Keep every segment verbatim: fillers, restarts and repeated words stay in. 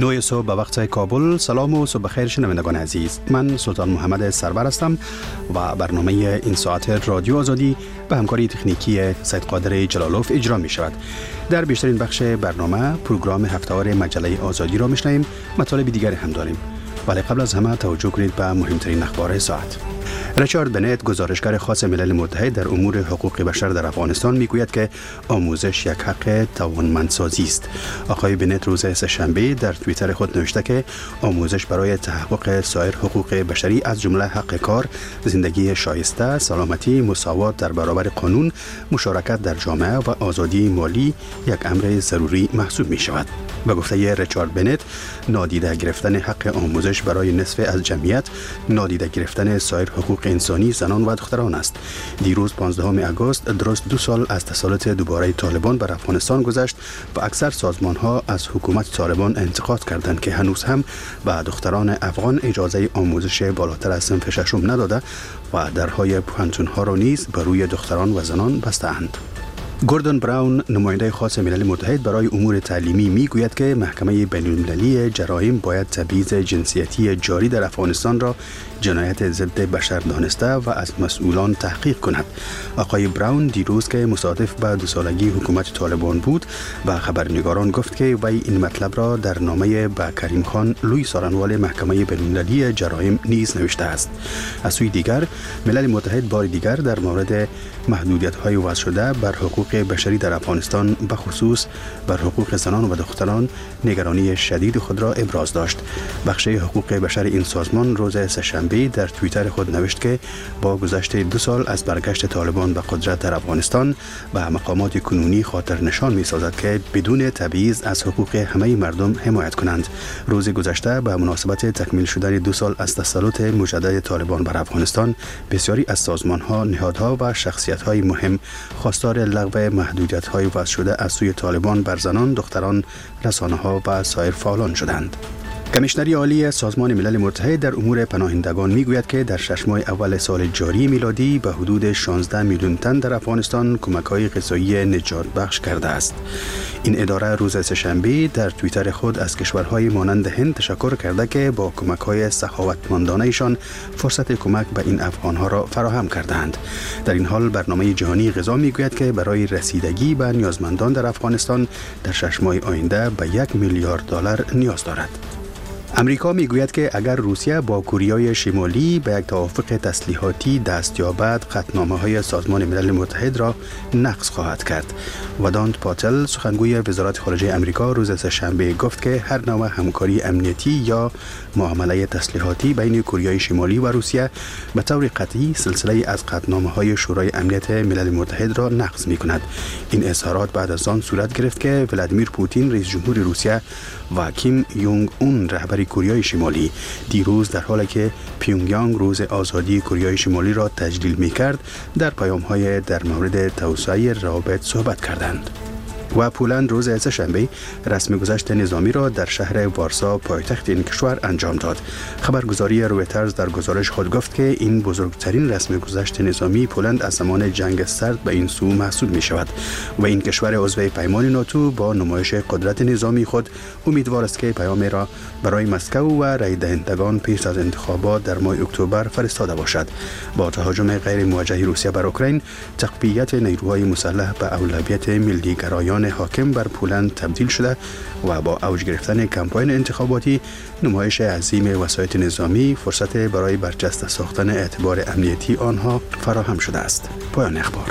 نوی صبح به وقت کابل. سلام و صبح بخیر شنوندگان عزیز. من سلطان محمد سرور هستم و برنامه این ساعت رادیو آزادی به همکاری تکنیکی سید قادر جلالوف اجرا می شود. در بیشترین بخش برنامه پروگرام هفته‌وار مجله آزادی را میشنویم. مطالب دیگری هم داریم، ولی قبل از همه توجه کنید به مهمترین اخبار ساعت. ریچارد بنت، گزارشگر خاص ملل متحد در امور حقوق بشر در افغانستان، میگوید که آموزش یک حق توانمندسازی است. آقای بنت روز سه‌شنبه در توییتر خود نوشته که آموزش برای تحقق سایر حقوق بشری از جمله حق کار، زندگی شایسته، سلامتی، مساوات در برابر قانون، مشارکت در جامعه و آزادی مالی یک امر ضروری محسوب می شود. به گفته ریچارد بنت، نادیده گرفتن حق آموزش برای نصف از جمعیت نادیده گرفتن سایر حقوق انسانی زنان و دختران است. دیروز پانزدهم آگوست درست دو سال از تسلط دوباره طالبان بر افغانستان گذشت و اکثر سازمان ها از حکومت طالبان انتقاد کردند که هنوز هم به دختران افغان اجازه آموزش بالاتر از صنف ششم نداده و درهای پوهنتون ها را نیز بر روی دختران و زنان بسته‌اند. گوردون براون، نماینده خاص ملل متحد برای امور تعلیمی، میگوید که محکمه بین‌المللی جرایم باید تبعیض جنسیتی جاری در افغانستان را جنایت ضد بشر دانسته و از مسئولان تحقیق کند. آقای براون دیروز که مصادف به دو سالگی حکومت طالبان بود و خبرنگاران گفت که وی این مطلب را در نامه به کریم خان، لوی سارنوال محکمه بین‌المللی جرایم نیز نوشته است. از سوی دیگر، ملل متحد بار دیگر در مورد محدودیت‌های وضع شده بر حقوق بشری در افغانستان، به خصوص بر حقوق زنان و دختران، نگرانی شدید خود را ابراز داشت. بخش حقوق بشر این سازمان روز سه‌شنبه در توییتر خود نوشت که با گذشت دو سال از برگشت طالبان به قدرت در افغانستان، به مقامات کنونی خاطر نشان می سازد که بدون تبعیض از حقوق همه مردم حمایت کنند. روز گذشته به مناسبت تکمیل شدن دو سال از تسلط مجدد طالبان بر افغانستان، بسیاری از سازمان‌ها، نهادها و شخصیت‌های مهم خواستار لغو محدودیت‌های وضع شده از سوی طالبان بر زنان، دختران، رسانه‌ها و سایر فعالان شدند. کمیشنری عالی سازمان ملل متحد در امور پناهندگان میگوید که در شش ماه اول سال جاری میلادی به حدود شانزده میلیون تن در افغانستان کمک‌های غذایی نجات بخش کرده است. این اداره روز سه‌شنبه در توییتر خود از کشورهای مانند هند تشکر کرده که با کمک‌های سخاوتمندانه‌شان فرصت کمک به این افغان‌ها را فراهم کردند. در این حال برنامه جهانی غذا میگوید که برای رسیدگی به نیازمندان در افغانستان در شش ماه آینده به یک میلیارد دلار نیاز دارد. امریکا میگوید که اگر روسیه با کره شمالی به یک توافق تسلیحاتی دست یابد، قطعنامه‌های سازمان ملل متحد را نقض خواهد کرد. ودانت پاتل، سخنگوی وزارت خارجه امریکا، روز سه‌شنبه گفت که هر نوع همکاری امنیتی یا معامله تسلیحاتی بین کره شمالی و روسیه به طور قطعی سلسله از قطعنامه‌های شورای امنیت ملل متحد را نقض می‌کند. این اظهارات بعد از آن صورت گرفت که ولادیمیر پوتین، رئیس جمهور روسیه، و کیم یونگ اون، رهبر کره شمالی، دیروز در حالی که پیونگیانگ روز آزادی کره شمالی را تجلیل می‌کرد، در پیام‌های در مورد توسعه روابط صحبت کردند. و پولند روز سه‌شنبه رسم گذشت نظامی را در شهر وارسا، پایتخت این کشور، انجام داد. خبرگزاری رویترز در گزارش خود گفت که این بزرگترین رسم گذشت نظامی پولند از زمان جنگ سرد به این سو محسوب می شود و این کشور عضو پیمان ناتو با نمایش قدرت نظامی خود امیدوار است که پیام را برای مسکو و رای دهندگان پیش از انتخابات در ماه اکتبر فرستاده باشد. با تهاجم غیر موجه روسیه بر اوکراین، تقویت نیروهای مسلح به اولویت ملی گرایان حاکم بر پولند تبدیل شده و با اوج گرفتن کمپاین انتخاباتی، نمایش عظیم وسایط نظامی فرصت برای برجسته ساختن اعتبار امنیتی آنها فراهم شده است. پایان اخبار.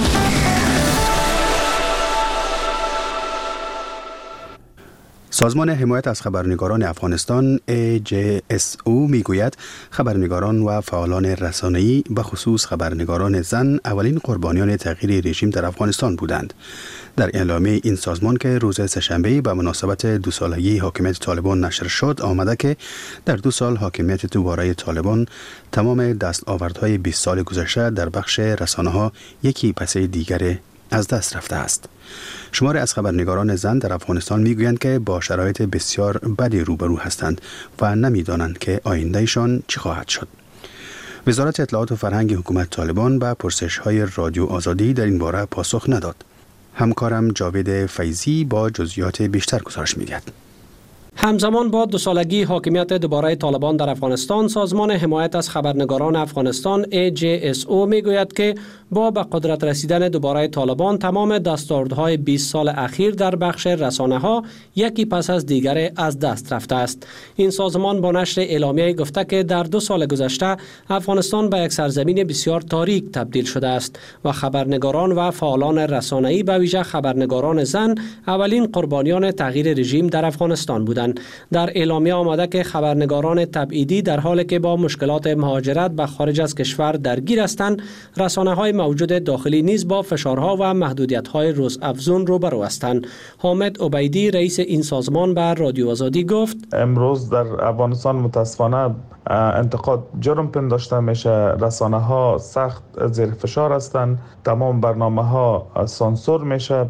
سازمان حمایت از خبرنگاران افغانستان ای جی اس او میگوید خبرنگاران و فعالان رسانه‌ای به خصوص خبرنگاران زن اولین قربانیان تغییر رژیم در افغانستان بودند. در اعلامیه این سازمان که روز سه‌شنبه به مناسبت دو سالگی حاکمیت طالبان نشر شد، آمده که در دو سال حاکمیت دوباره طالبان تمام دستاوردهای بیست سال گذشته در بخش رسانه‌ها یکی پس دیگر از دست رفته است. شماری از خبرنگاران زن در افغانستان میگویند که با شرایط بسیار بدی روبرو هستند و نمیدانند که آیندهشان چی خواهد شد. وزارت اطلاعات و فرهنگ حکومت طالبان به پرسش‌های رادیو آزادی در این باره پاسخ نداد. همکارم جاوید فیضی با جزئیات بیشتر گزارش می‌دهد. همزمان با دو سالگی حاکمیت دوباره طالبان در افغانستان، سازمان حمایت از خبرنگاران افغانستان ای جی اس او میگوید که با به قدرت رسیدن دوباره طالبان تمام دستاوردهای بیست سال اخیر در بخش رسانه ها یکی پس از دیگر از دست رفته است. این سازمان با نشر اعلامیه گفته که در دو سال گذشته افغانستان به یک سرزمین بسیار تاریک تبدیل شده است و خبرنگاران و فعالان رسانه‌ای به ویژه خبرنگاران زن اولین قربانیان تغییر رژیم در افغانستان بودند. در اعلامیه آمده که خبرنگاران تبعیدی در حالی که با مشکلات مهاجرت به خارج از کشور درگیر هستند، رسانه‌های موجود داخلی نیز با فشارها و محدودیت‌های روزافزون روبرو هستند. حامد عبیدی رئیس این سازمان به رادیو آزادی گفت: امروز در افغانستان متاسفانه انتقاد جرم پنداشته میشه، رسانه‌ها سخت زیر فشار هستند، تمام برنامه‌ها سانسور میشه،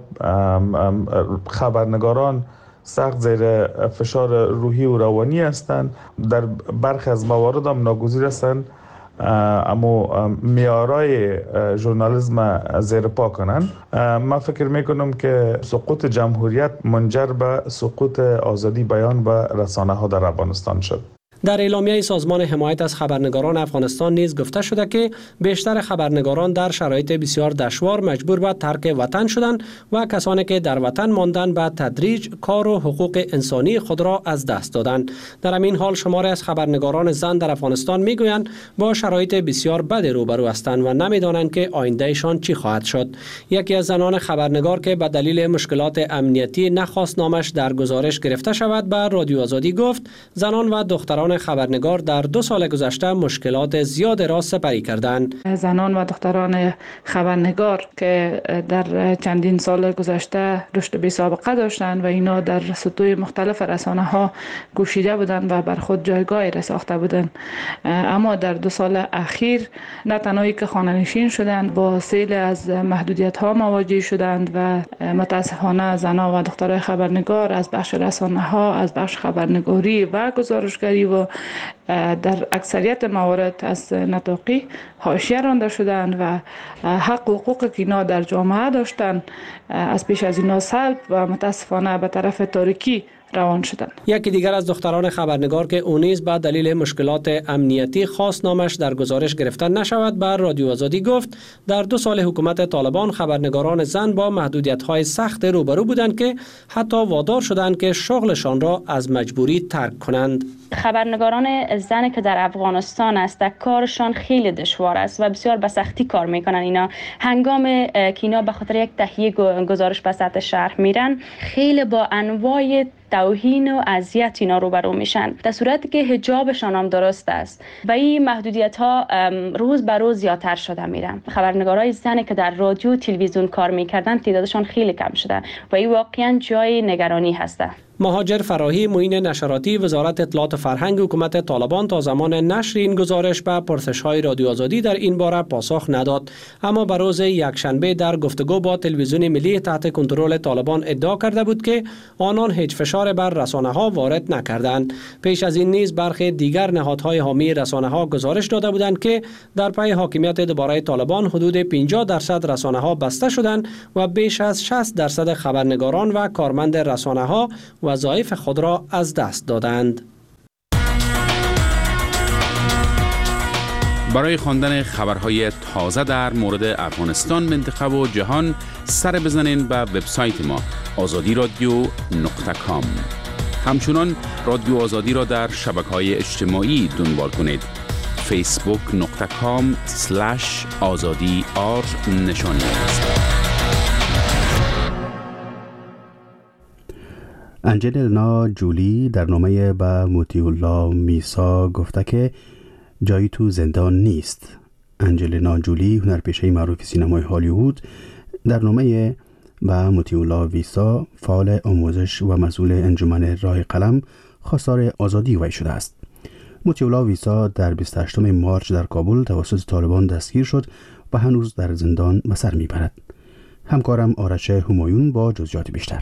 خبرنگاران سخت زیر فشار روحی و روانی هستند، در برخی از موارد هم ناگزیر هستند اما معیارهای ژورنالیسم زیر پا کنند. من فکر میکنم که سقوط جمهوریت منجر به سقوط آزادی بیان و رسانه ها در افغانستان شد. در اعلامیه سازمان حمایت از خبرنگاران افغانستان نیز گفته شده که بیشتر خبرنگاران در شرایط بسیار دشوار مجبور به ترک وطن شدند و کسانی که در وطن ماندند به تدریج کار و حقوق انسانی خود را از دست دادند. در همین حال شماری از خبرنگاران زن در افغانستان میگویند با شرایط بسیار بد روبرو هستند و نمیدانند که آیندهشان چی خواهد شد. یکی از زنان خبرنگار که به دلیل مشکلات امنیتی نخواست نامش در گزارش گرفته شود به رادیو آزادی گفت: زنان و دختران خبرنگار در دو سال گذشته مشکلات زیاد را سپری کردند. زنان و دختران خبرنگار که در چندین سال گذشته رشد بی سابقه داشتند و اینا در سطوح مختلف رسانه ها کوشیده بودند و بر خود جایگاهی را ساخته بودند، اما در دو سال اخیر نه تنهایی که خانه‌نشین شدند، با سیل از محدودیت ها مواجه شدند و متاسفانه زنان و دختران خبرنگار از بخش رسانه ها، از بخش خبرنگاری و گزارشگری و در اکثریت موارد از نطاقی حاشیه رانده شدند و حق و حقوق که اینا در جامعه داشتند از پیش از اینا سلب و متاسفانه به طرف تاریکی روان شدند. یکی دیگر از دختران خبرنگار که او نیز به دلیل مشکلات امنیتی خواست نامش در گزارش گرفته نشود به رادیو آزادی گفت: در دو سال حکومت طالبان خبرنگاران زن با محدودیت‌های سخت روبرو بودند که حتی وادار شدند که شغلشان را از مجبوری ترک کنند. خبرنگاران زن که در افغانستان است کارشان خیلی دشوار است و بسیار به سختی کار میکنن. اینا هنگام که اینا به خاطر یک تهیه گزارش به سطح شهر میرن خیلی با انواع توهین و اذیت اینا روبرو میشن، در صورتی که حجابشان هم درست است و این محدودیت ها روز به روز زیادتر شده میرن. خبرنگارای زن که در رادیو و تلویزیون کار میکردن تعدادشان خیلی کم شده و این واقعا جای نگرانی هسته. مهاجر فراهی معین نشراتی وزارت اطلاعات و فرهنگ حکومت طالبان تا زمان نشر این گزارش به پرسش‌های رادیو آزادی در این باره پاسخ نداد، اما به روز یکشنبه در گفتگو با تلویزیون ملی تحت کنترل طالبان ادعا کرده بود که آنان هیچ فشار بر رسانه‌ها وارد نکردند. پیش از این نیز برخی دیگر نهادهای حامی رسانه‌ها گزارش داده بودند که در پی حاکمیت دوباره طالبان حدود پنجاه درصد رسانه‌ها بسته شدند و بیش از شصت درصد خبرنگاران و کارمند رسانه‌ها وظایف خود را از دست دادند. برای خواندن خبرهای تازه در مورد افغانستان، منطقه و جهان سر بزنین به وبسایت ما آزادی رادیو نقطه کام. همچنان رادیو آزادی را در شبکه‌های اجتماعی دنبال کنید. فیسبوک نقطه کام سلش آزادی آر نشانی است. انجلینا جولی در نامه به مطیع الله میسا گفته که جایی تو زندان نیست. انجلینا جولی هنرپیشه معروف سینمای هالیوود در نامه به مطیع الله میسا فعال آموزش و مسئول انجمن راه قلم خواستار آزادی وی شده است. مطیع الله میسا در بیست و هشتم مارچ در کابل توسط طالبان دستگیر شد و هنوز در زندان به سر میبرد. همکارم آرش همایون با جزئیات بیشتر.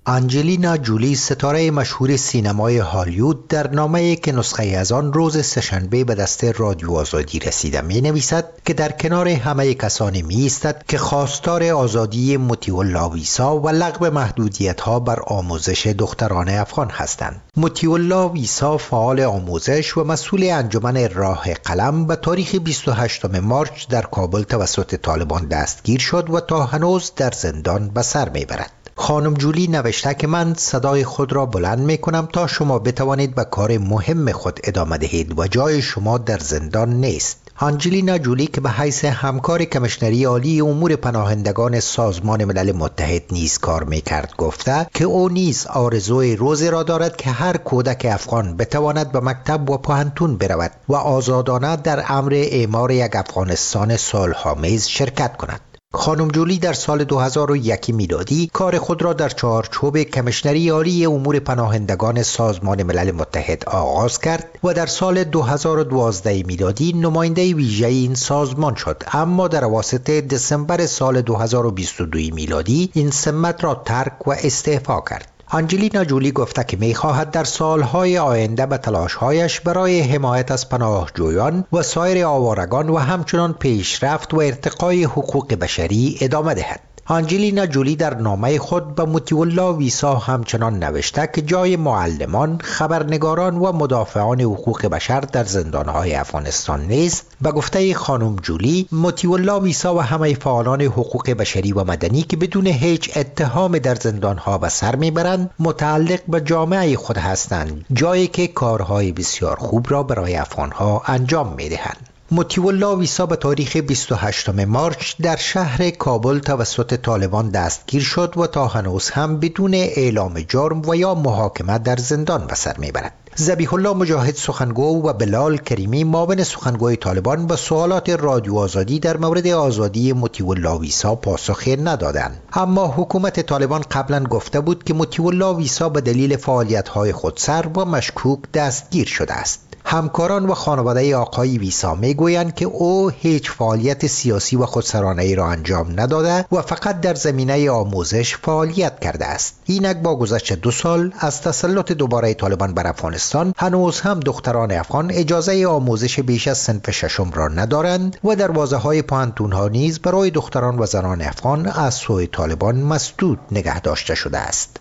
آنجلینا جولی ستاره مشهور سینمای هالیوود در نامه‌ای که نسخه از آن روز سه‌شنبه به دست رادیو آزادی رسیده می نویسد که در کنار همه کسانی می ایستد که خواستار آزادی مطیع الله ویسا و لغو محدودیت‌ها بر آموزش دختران افغان هستند. مطیع الله ویسا فعال آموزش و مسئول انجمن راه قلم به تاریخ بیست و هشتم مارچ در کابل توسط طالبان دستگیر شد و تا هنوز در زندان به سر می برد. خانم جولی نوشته که من صدای خود را بلند می کنم تا شما بتوانید به کار مهم خود ادامه دهید و جای شما در زندان نیست. آنجلینا جولی که به حیث همکار کمیشنری عالی امور پناهندگان سازمان ملل متحد نیز کار می کرد گفته که او نیز آرزوی روزی را دارد که هر کودک افغان بتواند به مکتب و پوهنتون برود و آزادانه در امر اعمار یک افغانستان صلح‌آمیز شرکت کند. خانم جولی در سال دو هزار و یک میلادی کار خود را در چارچوب کمیشنری عالی امور پناهندگان سازمان ملل متحد آغاز کرد و در سال دو هزار و دوازده میلادی نماینده ویژه این سازمان شد، اما در اواسط دسامبر سال دو هزار و بیست و دو میلادی این سمت را ترک و استعفا کرد. آنجلینا جولی گفته که می‌خواهد در سالهای آینده به تلاش‌هایش برای حمایت از پناهجویان و سایر آوارگان و همچنان پیشرفت و ارتقای حقوق بشری ادامه دهد. آنجلینا جولی در نامه خود به مطیع الله ویسا همچنان نوشته که جای معلمان، خبرنگاران و مدافعان حقوق بشر در زندانهای افغانستان نیست. به گفته خانم جولی، مطیع الله ویسا و همه فعالان حقوق بشری و مدنی که بدون هیچ اتهام در زندانها به سر میبرند متعلق به جامعه خود هستند، جایی که کارهای بسیار خوب را برای افغانها انجام میدهند. مطیع الله ویسا به تاریخ بیست و هشتم مارچ در شهر کابل توسط طالبان دستگیر شد و تا هنوز هم بدون اعلام جرم و یا محاکمه در زندان به سر میبرد. ذبیح الله مجاهد سخنگو و بلال کریمی معاون سخنگوی طالبان به سوالات رادیو آزادی در مورد آزادی مطیع الله ویسا پاسخی ندادند، اما حکومت طالبان قبلا گفته بود که مطیع الله ویسا به دلیل فعالیت‌های خودسر و مشکوک دستگیر شده است. همکاران و خانواده آقای ویسا میگویند که او هیچ فعالیت سیاسی و خودسرانه‌ای را انجام نداده و فقط در زمینه آموزش فعالیت کرده است. اینک با گذشت دو سال از تسلط دوباره طالبان بر افغانستان هنوز هم دختران افغان اجازه آموزش بیش از صنف ششم را ندارند و دروازه‌های پوهنتون‌ها نیز برای دختران و زنان افغان از سوی طالبان مسدود نگه داشته شده است.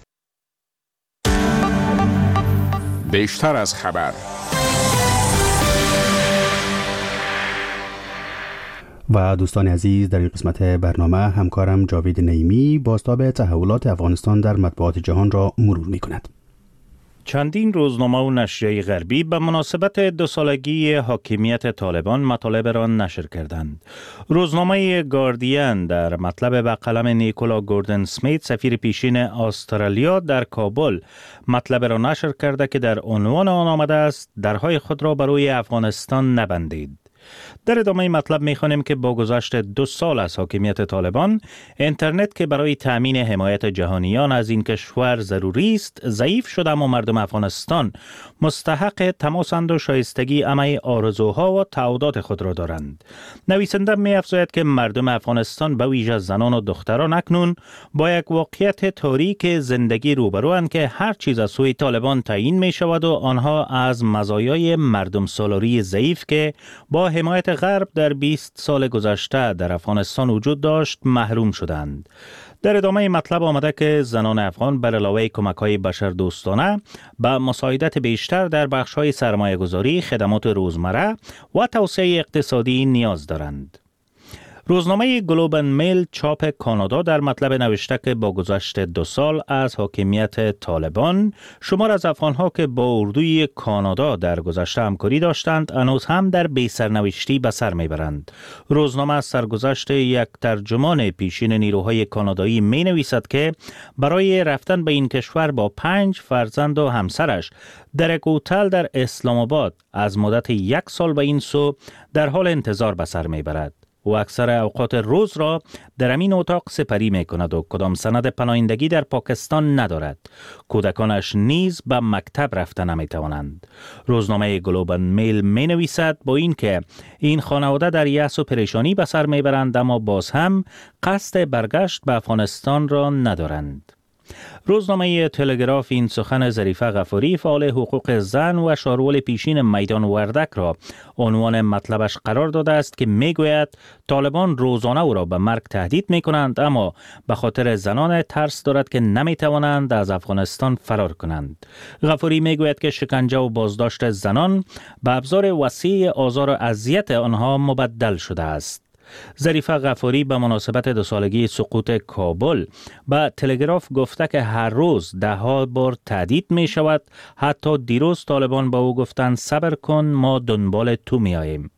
بیشتر از خبر. و دوستان عزیز، در این قسمت برنامه همکارم جاوید نعیمی بازتاب تحولات افغانستان در مطبوعات جهان را مرور می کند. چندین روزنامه و نشریه غربی به مناسبت دو سالگی حاکمیت طالبان مطالب را نشر کردند. روزنامه گاردین در مطلب به قلم نیکولا گوردن سمیت، سفیر پیشین استرالیا در کابل، مطلب را نشر کرده که در عنوان آن آمده است درهای خود را برای افغانستان نبندید. در ادامه مطلب می‌خوانیم که با گذشت دو سال از حاکمیت طالبان، اینترنت که برای تامین حمایت جهانیان از این کشور ضروری است، ضعیف شده، اما مردم افغانستان مستحق تماسند و شایستگی همه آرزوها و تعهدات خود را دارند. نویسنده می‌افزاید که مردم افغانستان به ویژه زنان و دختران اکنون با یک واقعیت تاریک زندگی روبروند که هر چیز از سوی طالبان تعیین می‌شود و آنها از مزایای مردم سالاری ضعیف که با حمایت غرب در بیست سال گذشته در افغانستان وجود داشت محروم شدند. در ادامه مطلب آمده که زنان افغان بر علاوه کمک‌های بشردوستانه به مساعدت بیشتر در بخش‌های سرمایه‌گذاری، خدمات روزمره و توسعه اقتصادی نیاز دارند. روزنامه گلوبال میل چاپ کانادا در مطلب نوشته که با گذشت دو سال از حاکمیت طالبان، شمار از افغانها که با اردوی کانادا در گذشته همکاری داشتند هنوز هم در بی سرنوشتی به سر میبرند. روزنامه از سرگذشت یک ترجمان پیشین نیروهای کانادایی می نویسد که برای رفتن به این کشور با پنج فرزند و همسرش در یک هتل در اسلام آباد از مدت یک سال به این سو در حال انتظار به سر میبرد. و اکثر اوقات روز را در امین اتاق سپری می کند و کدام سند پناهندگی در پاکستان ندارد. کودکانش نیز به مکتب رفته نمی توانند. روزنامه گلوبال میل می نویسد با این که این خانواده در یأس و پریشانی به سر می برند، اما باز هم قصد برگشت به افغانستان را ندارند. روزنامه تلگراف این سخن ظریفه غفاری فعال حقوق زن و شارول پیشین میدان وردک را عنوان مطلبش قرار داده است که میگوید طالبان روزانه او را به مرگ تهدید می کنند، اما به خاطر زنان ترس دارد که نمی توانند از افغانستان فرار کنند. غفاری میگوید که شکنجه و بازداشت زنان به ابزار وسیع آزار و اذیت آنها مبدل شده است. ظریفه غفاری به مناسبت دو سالگی سقوط کابل به تلگراف گفته که هر روز ده ها بار تهدید می شود. حتی دیروز طالبان با او گفتند صبر کن ما دنبال تو می آییم.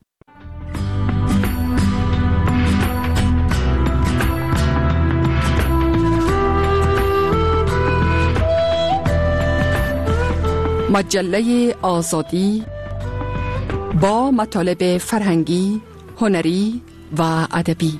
مجله آزادی با مطالب فرهنگی، هنری و ادبی.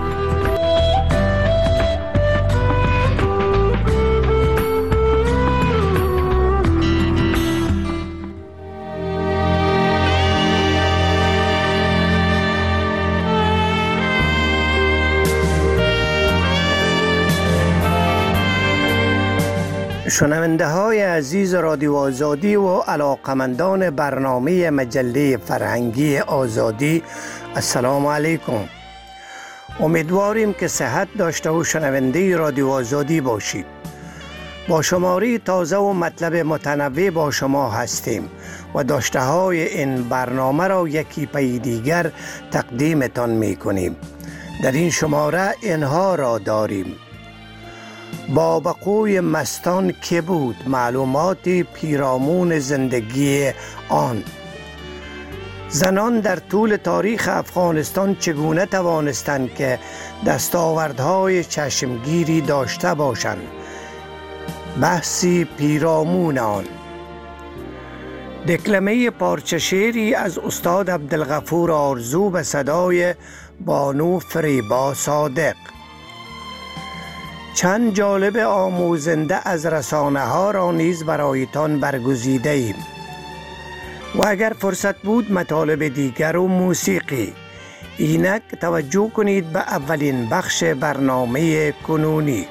شنونده های عزیز رادیو آزادی و علاقمندان برنامه مجله فرهنگی آزادی، السلام علیکم. امیدواریم که صحت داشته و شنونده رادیو آزادی باشید. با شماری تازه و مطلب متنوع با شما هستیم و داشته های این برنامه را یکی پی دیگر تقدیمتان می کنیم. در این شماره اینها را داریم: بابقوی مستان که بود، معلومات پیرامون زندگی آن. زنان در طول تاریخ افغانستان چگونه توانستند که دستاوردهای چشمگیری داشته باشند، بحثی پیرامون آن. دکلمه پارچه شعری از استاد عبدالغفور آرزو به صدای بانو فریبا صادق. چند جالب آموزنده از رسانه ها را نیز برایتان برگزیده ایم و اگر فرصت بود مطالب دیگر و موسیقی. اینک توجه کنید به اولین بخش برنامه کنونی.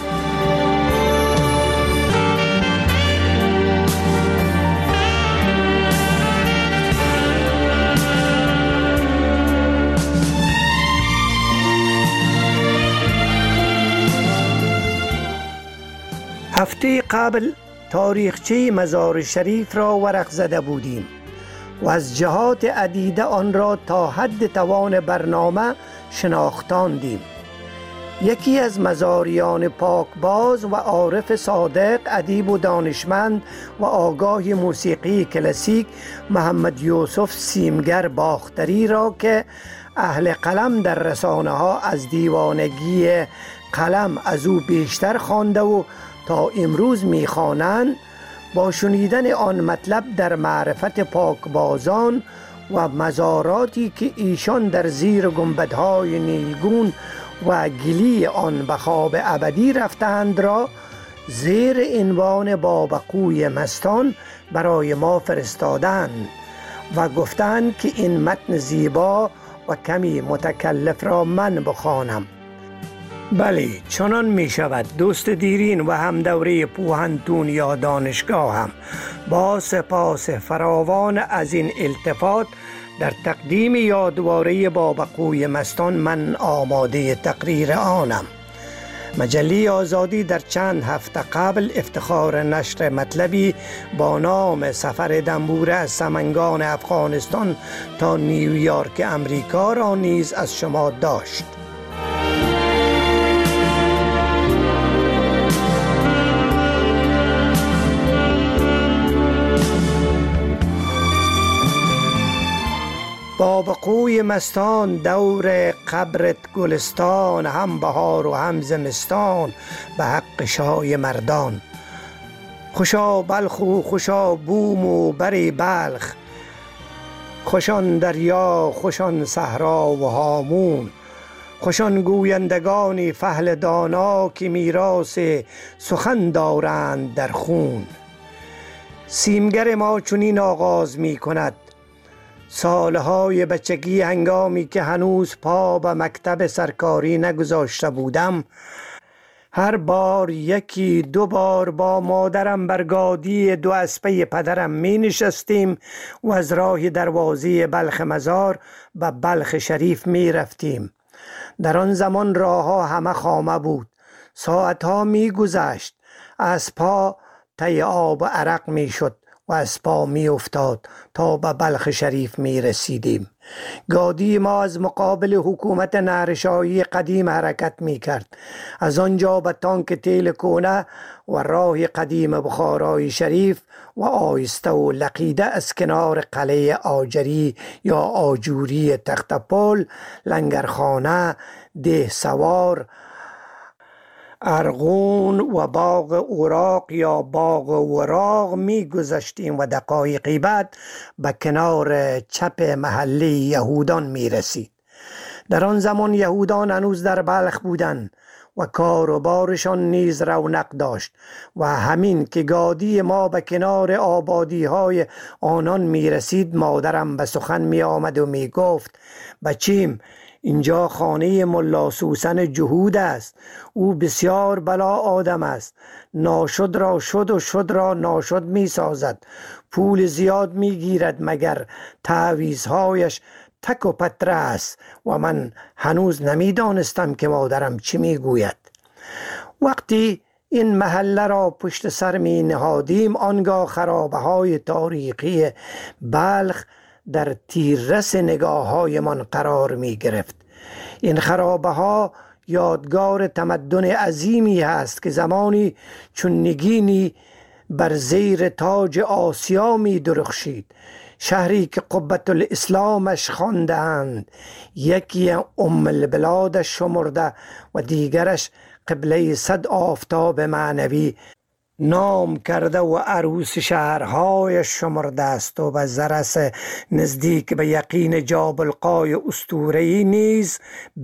هفته قبل تاریخچه مزار شریف را ورق زده بودیم و از جهات عدیده آن را تا حد توان برنامه شناختاندیم. یکی از مزاریان پاکباز و عارف صادق، ادیب و دانشمند و آگاه موسیقی کلاسیک، محمد یوسف سیمگر باختری را که اهل قلم در رسانه ها از دیوانگی قلم از او بیشتر خوانده و تا امروز میخوانند، با شنیدن آن مطلب در معرفت پاکبازان و مزاراتی که ایشان در زیر گنبدهای نیلگون و گلی آن به خواب ابدی رفتند را زیر عنوان بابقوی مستان برای ما فرستادند و گفتند که این متن زیبا و کمی متکلف را من بخوانم. بله، چنان می شود. دوست دیرین و هم دوره پوهنتون یا دانشگاه هم با سپاس فراوان از این التفات در تقدیم یادواره بابقوی مستان من آماده تقریر آنم. مجله آزادی در چند هفته قبل افتخار نشر مطلبی با نام سفر دنبوره از سمنگان افغانستان تا نیویورک امریکا را نیز از شما داشت. بابقوی مستان دور قبرت گلستان، هم بهار و هم زمستان به حق شای مردان. خوشا بلخ و خوشا بوم و بری بلخ، خوشان دریا خوشان صحرا و هامون. خوشان گویندگانی فحل دانا که میراث سخن دارند در خون. سیمگر ما چنین آغاز می کند: سالهای بچگی هنگامی که هنوز پا به مکتب سرکاری نگذاشته بودم، هر بار یکی دو بار با مادرم بر گادی دو اسبه پدرم می نشستیم و از راه دروازه بلخ مزار به بلخ شریف می رفتیم. در آن زمان راه ها همه خامه بود. ساعت ها می گذشت. اسبها طی آب و عرق می شد و از پا می افتاد تا به بلخ شریف می رسیدیم. گادی ما از مقابل حکومت نهرشاهی قدیم حرکت می کرد. از آنجا به تانک تیل کونه و راه قدیم بخارای شریف و آیسته و لقیده از کنار قلعه آجری یا آجوری تختپل، لنگرخانه، ده سوار، ارغون و باغ اوراق یا باغ وراق می گذشتیم و دقایقی بعد به کنار چپ محله یهودان می رسید. در آن زمان یهودان هنوز در بلخ بودند و کار و بارشان نیز رونق داشت و همین که گادی ما به کنار آبادی های آنان می رسید، مادرم به سخن می آمد و می گفت: بچیم، اینجا خانه ملا سوسن جهود است. او بسیار بلا آدم است. ناشد را شد و شد را ناشد می سازد. پول زیاد می گیرد مگر تعویزهایش تک و پتره است و من هنوز نمی دانستم که مادرم چی می گوید. وقتی این محله را پشت سر می نهادیم، آنگاه خرابه های تاریخی بلخ در تیررس نگاه های من قرار می گرفت. این خرابه ها یادگار تمدن عظیمی هست که زمانی چون نگینی بر زیر تاج آسیا می درخشید. شهری که قبة الاسلامش خواندند، یکی ام البلادش شمرده و دیگرش قبله صد آفتاب معنوی نام کرده و عروس شهرهای شمرده است و به زرس نزدیک به یقین جابلقای اسطوره‌ای نیز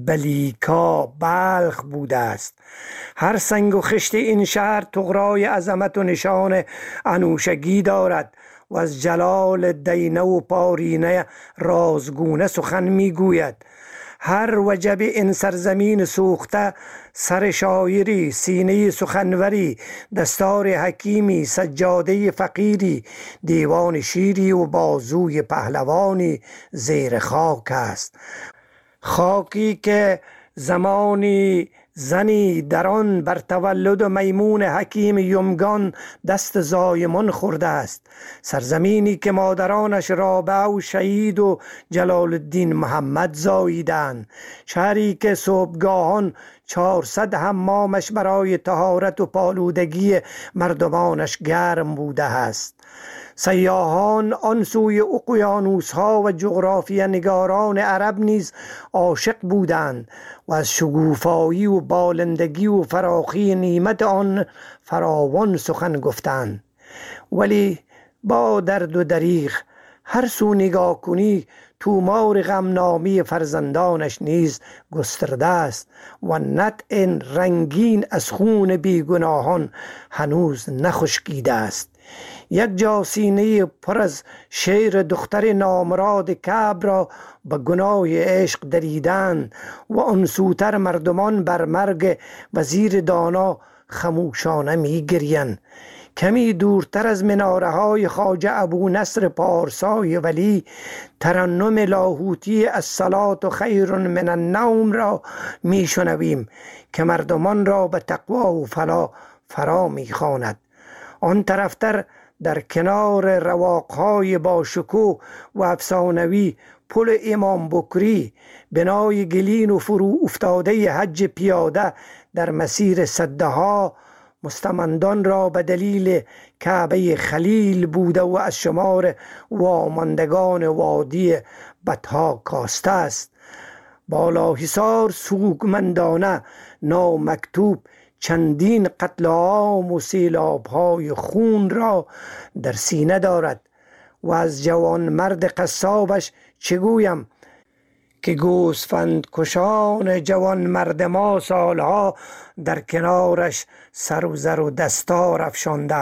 بلیکا بلخ بوده است. هر سنگ و خشت این شهر طغرای عظمت و نشان انوشگی دارد و از جلال دینه و پارینه رازگونه سخن میگوید. هر وجب این سرزمین سوخته سر شاعری، سینه سخنوری، دستار حکیمی، سجاده فقیری، دیوان شیری و بازوی پهلوانی زیر خاک است. خاکی که زمانی زنی در آن بر تولد میمون حکیم یمگان دست زایمان خورده است. سرزمینی که مادرانش رابعه و شهید و جلال الدین محمد زاییدند. شهری که صبحگاهان چهارصد حمامش برای طهارت و پالودگی مردمانش گرم بوده است. سیاحان آن سوی اقیانوس ها و جغرافیا نگاران عرب نیز عاشق بودند و از شگوفایی و بالندگی و فراخی نعمت آن فراوان سخن گفتند. ولی با درد و دریغ هر سو نگاه کنی تومار غمنامی فرزندانش نیز گسترده است و نطع رنگین از خون بیگناهان هنوز نخشکیده است. یک جا سینه پر از شیر دختر نامراد کعب را به گناه عشق دریدند و آن سوتر مردمان بر مرگ وزیر دانا خموشانه می گریند. کمی دورتر از مناره های خواجه ابو نصر پارسای ولی ترنم لاهوتی الصلاة خیر من النوم را می شنویم که مردمان را به تقوا و فلا فرا می خواند. آن طرفتر در کنار رواقهای با شکوه و افسانوی پل امام بکری، بنای گلین و فرو افتاده حج پیاده در مسیر صدها مستمندان را به دلیل کعبه خلیل بوده و از شمار واماندگان وادی بطها کاسته است. بالا حصار سوگمندانه نامکتوب چندین قتل عام و سیلاب های خون را در سینه دارد و از جوان مرد قصابش چگویم که گوسفند کشان جوان مرد ما سالها در کنارش سر و زر و دستار افشاندند.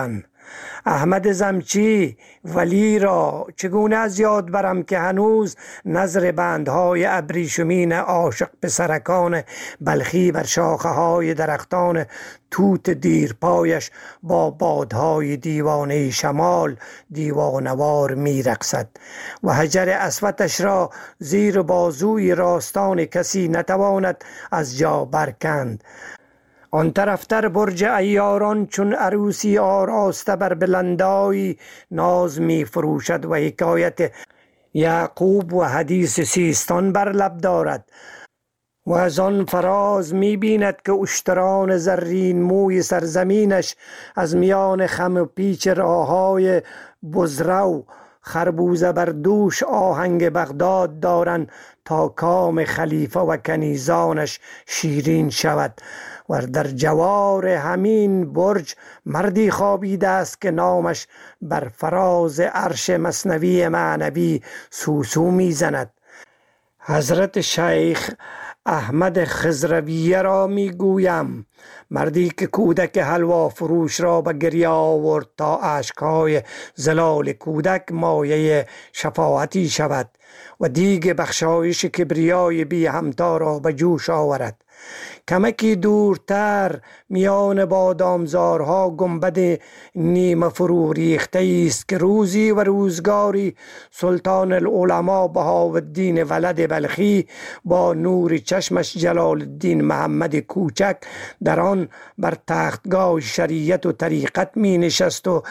احمد زمچی ولی را چگونه از یاد برم که هنوز نظر بندهای ابریشمین عاشق پسرکان بلخی بر شاخه های درختان توت دیرپایش با بادهای دیوانه شمال دیوانوار می رقصد و حجر اسوتش را زیر بازوی راستان کسی نتواند از جا برکند. آن طرفتر برج عیاران چون عروسی آراسته بر بلندایی ناز می فروشد و حکایت یعقوب و حدیث سیستان بر لب دارد و از آن فراز می بیند که اشتران زرین موی سرزمینش از میان خم و پیچ راههای بزرو خربوزه بر دوش آهنگ بغداد دارند تا کام خلیفه و کنیزانش شیرین شود و در جوار همین برج مردی خوابیده است که نامش بر فراز عرش مثنوی معنوی سوسو میزند. حضرت شیخ احمد خضرویه را می گویم، مردی که کودک حلوا فروش را به گریه آورد تا اشکهای زلال کودک مایه شفاعتی شود و دیگ بخشایش کبریای بی همتا را به جوش آورد. کمکی دورتر میان بادامزارها گنبد نیمه فرو ریخته است که روزی و روزگاری سلطان العلماء بهاءالدین ولد بلخی با نور چشمش جلال الدین محمد کوچک در آن بر تختگاه شریعت و طریقت می نشست و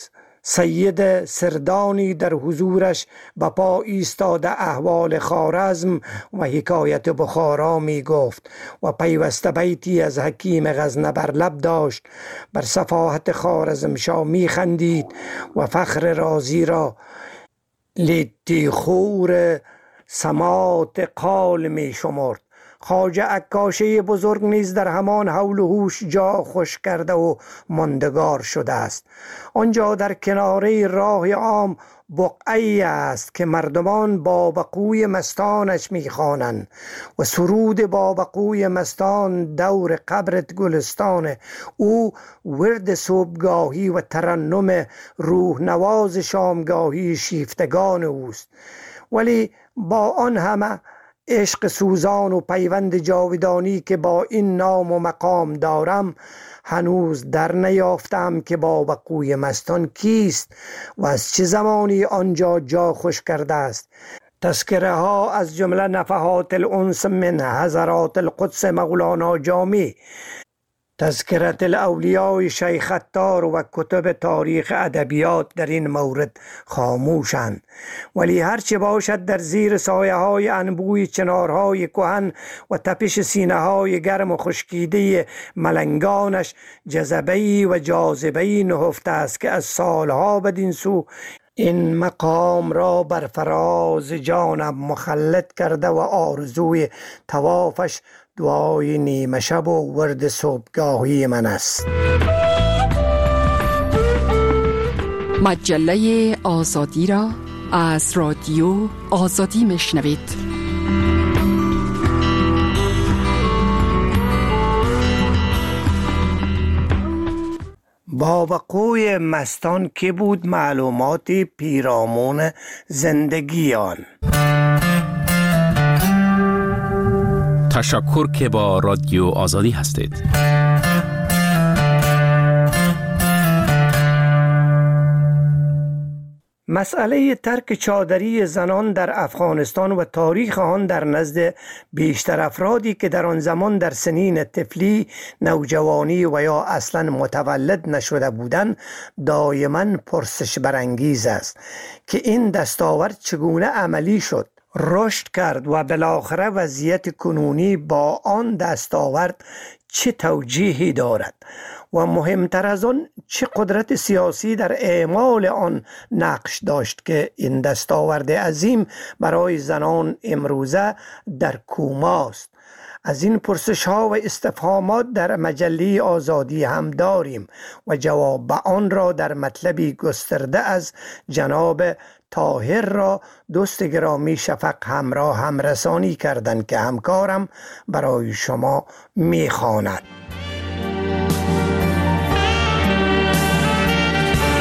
سید سردانی در حضورش به پا ایستاده احوال خوارزم و حکایت بخارا می گفت و پیوسته بیتی از حکیم غزنه بر لب داشت. بر صفاحت خوارزمشاه می خندید و فخر رازی را لیتی خور سمات قال می شمرد. خواجه عکاشه بزرگ نیز در همان حول و حوش جا خوش کرده و ماندگار شده است. آنجا در کناره راه عام بقعی است که مردمان بابقوی مستانش میخوانند و سرود بابقوی مستان دور قبرت گلستان او ورد صبحگاهی و ترنم روح نواز شامگاهی شیفتگان اوست. ولی با آن همه عشق سوزان و پیوند جاودانی که با این نام و مقام دارم هنوز در نیافتم که بابقوی مستان کیست و از چه زمانی آنجا جا خوش کرده است. تذکره ها از جمله نفحات الانس من حضرات القدس مولانا جامی، تذکرت الاولیاء شیخ عطار و کتب تاریخ ادبیات در این مورد خاموشند. ولی هرچه باشد در زیر سایه های انبوی چنارهای کهن و تپش سینه های گرم و خشکیده ملنگانش جذبه‌ای و جاذبه‌ای نهفته است که از سالها بدین سو این مقام را بر فراز جانم مخلد کرده و آرزوی طوافش دعای نیمه شب و ورد صبحگاهی من است. مجله آزادی را از رادیو آزادی میشنوید. بابقوی مستان که بود معلومات پیرامون زندگیان. تشکر که با رادیو آزادی هستید. مسئله ترک چادری زنان در افغانستان و تاریخ آن در نزد بیشتر افرادی که در آن زمان در سنین طفلی، نوجوانی و یا اصلا متولد نشده بودند دائما پرسش برانگیز است که این دستاورد چگونه عملی شد، رشد کرد و بالاخره وضعیت کنونی با آن دستاورد چه توجیهی دارد و مهمتر از آن چه قدرت سیاسی در اعمال آن نقش داشت که این دستاورد عظیم برای زنان امروزه در کوماست. از این پرسش ها و استفهامات در مجله آزادی هم داریم و جواب به آن را در مطلبی گسترده از جناب طاهر را دوست گرامی شفق همراه هم رسانی کردند که همکارم برای شما میخواند.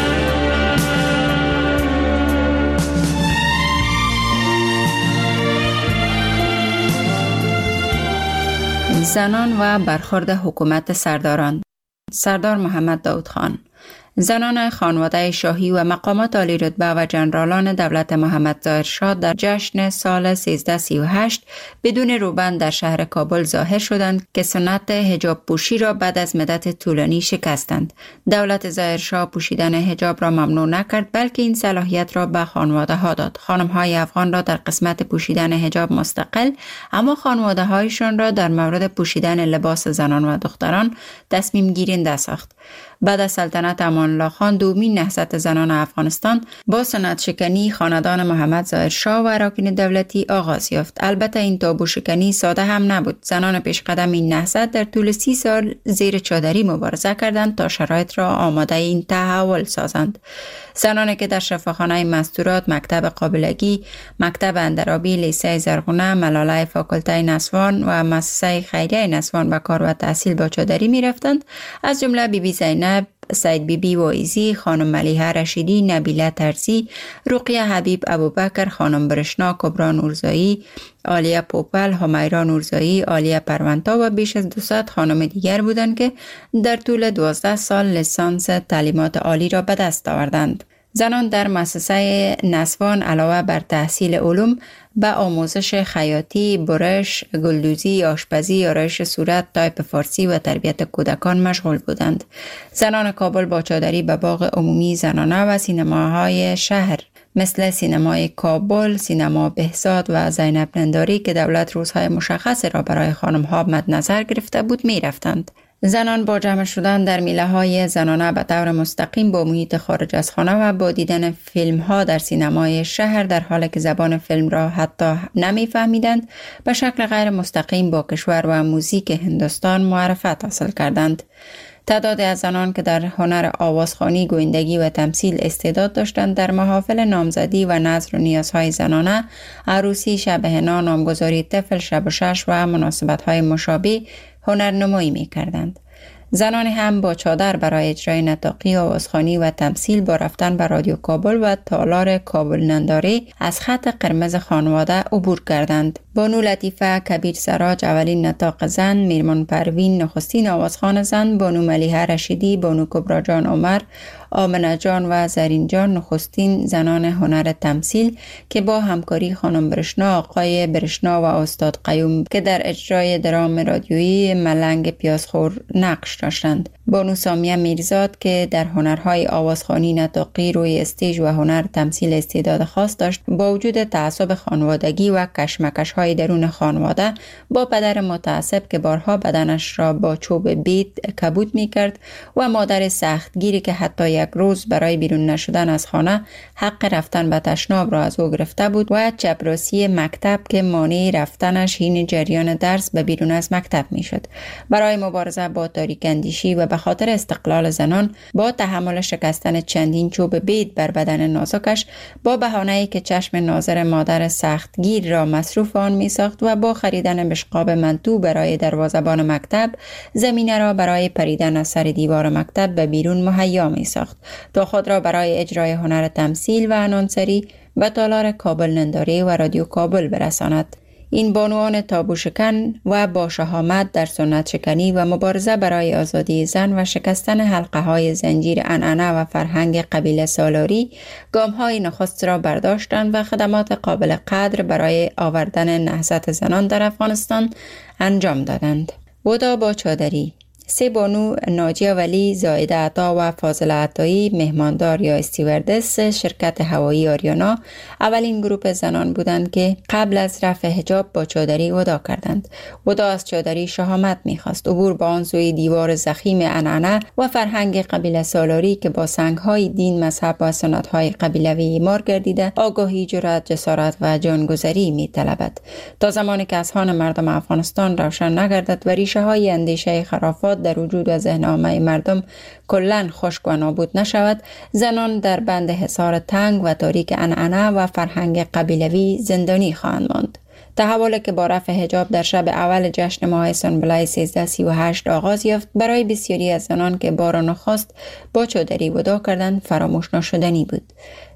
زنان و برخورد حکومت سرداران. سردار محمد داود خان. زنان خانواده شاهی و مقامات عالی رتبه و جنرالان دولت محمد ظاهر شاه در جشن سال سیزده سی و هشت بدون روبند در شهر کابل ظاهر شدند که سنت حجاب پوشی را بعد از مدت طولانی شکستند. دولت ظاهر شاه پوشیدن حجاب را ممنوع نکرد، بلکه این صلاحیت را به خانواده ها داد. خانم های افغان را در قسمت پوشیدن حجاب مستقل، اما خانواده هایشان را در مورد پوشیدن لباس زنان و دختران تصمیم گیرنده ساخت. بعد از سلطنت امان الله خان دومین نهضت زنان افغانستان با سنت شکنی خاندان محمد ظاهر شاه و اراکین دولتی آغاز یافت. البته این تابو شکنی ساده هم نبود. زنان پیشقدم این نهضت در طول سی سال زیر چادری مبارزه کردند تا شرایط را آماده این تحول سازند. زنانی که در شفاخانه مستورات، مکتب قابلگی، مکتب اندرابی، لیسه زرغونه، ملاله فاکولته نسوان و مؤسسه خیریه نسوان به کار و تحصیل با چادری می رفتند، از جمله بی بی زینب، سید بی بی وایزی، خانم ملیحه رشیدی، نبیله ترزی، رقیه حبیب ابوبکر، خانم برشنا، کبرا نورزایی، عالیه پوپل، همیرا نورزایی، عالیه پرونتا و بیش از دویست خانم دیگر بودند که در طول دوازده سال لیسانس تعلیمات عالی را به دست آوردند. زنان در مؤسسه نسوان علاوه بر تحصیل علوم به آموزش خیاطی، برش، گلدوزی، آشپزی، آرایش صورت، تایپ فارسی و تربیت کودکان مشغول بودند. زنان کابل با چادری به باغ عمومی زنانه و سینماهای شهر مثل سینمای کابل، سینما بهزاد و زینب ننداری که دولت روزهای مشخص را برای خانم‌ها مد نظر گرفته بود می رفتند. زنان با جمع شدن در میله های زنانه به طور مستقیم با محیط خارج از خانه و با دیدن فیلم ها در سینمای شهر در حالی که زبان فیلم را حتی نمی فهمیدند به شکل غیر مستقیم با کشور و موزیک هندوستان معرفت حاصل کردند. تعدادی از زنان که در هنر آوازخوانی، گویندگی و تمثیل استعداد داشتند در محافل نامزدی و نظر و نیازهای زنانه، عروسی، شب حنا، نامگذاری طفل، شب و شش و مناسبت‌های مشابه هنرنمایی می‌کردند. زنان هم با چادر برای اجرای نطاقی، آوازخوانی و تمثیل با رفتن به رادیو کابل و تالار کابل ننداری از خط قرمز خانواده عبور کردند. بانو لطیفه کبیر سراج اولین نطاق زن، میرمان پروین نخستین آوازخوان زن، بانو ملیحه رشیدی، بانو کبرا جان عمر، آمنه جان و زرین جان نخستین زنان هنر تمثیل که با همکاری خانم برشنا، آقای برشنا و استاد قیوم که در اجرای درام رادیویی ملنگ پیازخور نقش داشتند. بانو سامیه میرزاد که در هنرهای آوازخوانی، نطاقی، روی استیج و هنر تمثیل استعداد خاص داشت، با وجود تعصب خانوادگی و کشمکش‌های درون خانواده با پدر متعصب که بارها بدنش را با چوب بید کبود می‌کرد و مادر سختگیری که حتی یک روز برای بیرون نشدن از خانه حق رفتن به تشناب را از او گرفته بود و چپراسی مکتب که مانع رفتنش این جریان درس به بیرون از مکتب می‌شد. برای مبارزه با تاریک‌اندیشی و به خاطر استقلال زنان با تحمل شکستن چندین چوب بید بر بدن نازکش با بهانه‌ای که چشم ناظر مادر سختگیر را مصروف آن می‌ساخت و با خریدن مشقاب منتو برای دروازه‌بان مکتب زمینه را برای پریدن از سر دیوار مکتب به بیرون مهیا می‌ساخت تا خود را برای اجرای هنر تمثیل و آنونسری و تالار کابل ننداری و رادیو کابل برساند. این بانوان تابو شکن و با شهامت در سنت شکنی و مبارزه برای آزادی زن و شکستن حلقه های زنجیر عنعنه و فرهنگ قبیله سالاری گام های نخست را برداشتند و خدمات قابل قدر برای آوردن نهضت زنان در افغانستان انجام دادند. ودا با چادری. سه بانو ناجیه ولی، زایده عطا و فاضله عطایی مهماندار یا استیوردس شرکت هوایی آریانا اولین گروپ زنان بودند که قبل از رفع حجاب با چادری ودا کردند. ودا از چادری شهامت می‌خواست، عبور با آن سوی دیوار ضخیم عنعنه و فرهنگ قبیله سالاری که با سنگ‌های دین، مذهب و سنت‌های قبیلوی ایمار گردیده، آگاهی، جرأت، جسارت و جانگذاری می‌طلبد. تا زمانی که اذهان مردم افغانستان روشن نگردد و ریشه‌های اندیشه خرافات در وجود و ذهن عامه مردم کلاً خشک و نابود نشود، زنان در بند حصار تنگ و تاریک عنعنه و فرهنگ قبیلوی زندانی خواهند ماند. تحولی که با رفع حجاب در شب اول جشن ماه سنبله سیزده سی و هشت آغاز یافت، برای بسیاری از زنان که بار نخست با چادری ودا کردند فراموش نشدنی بود.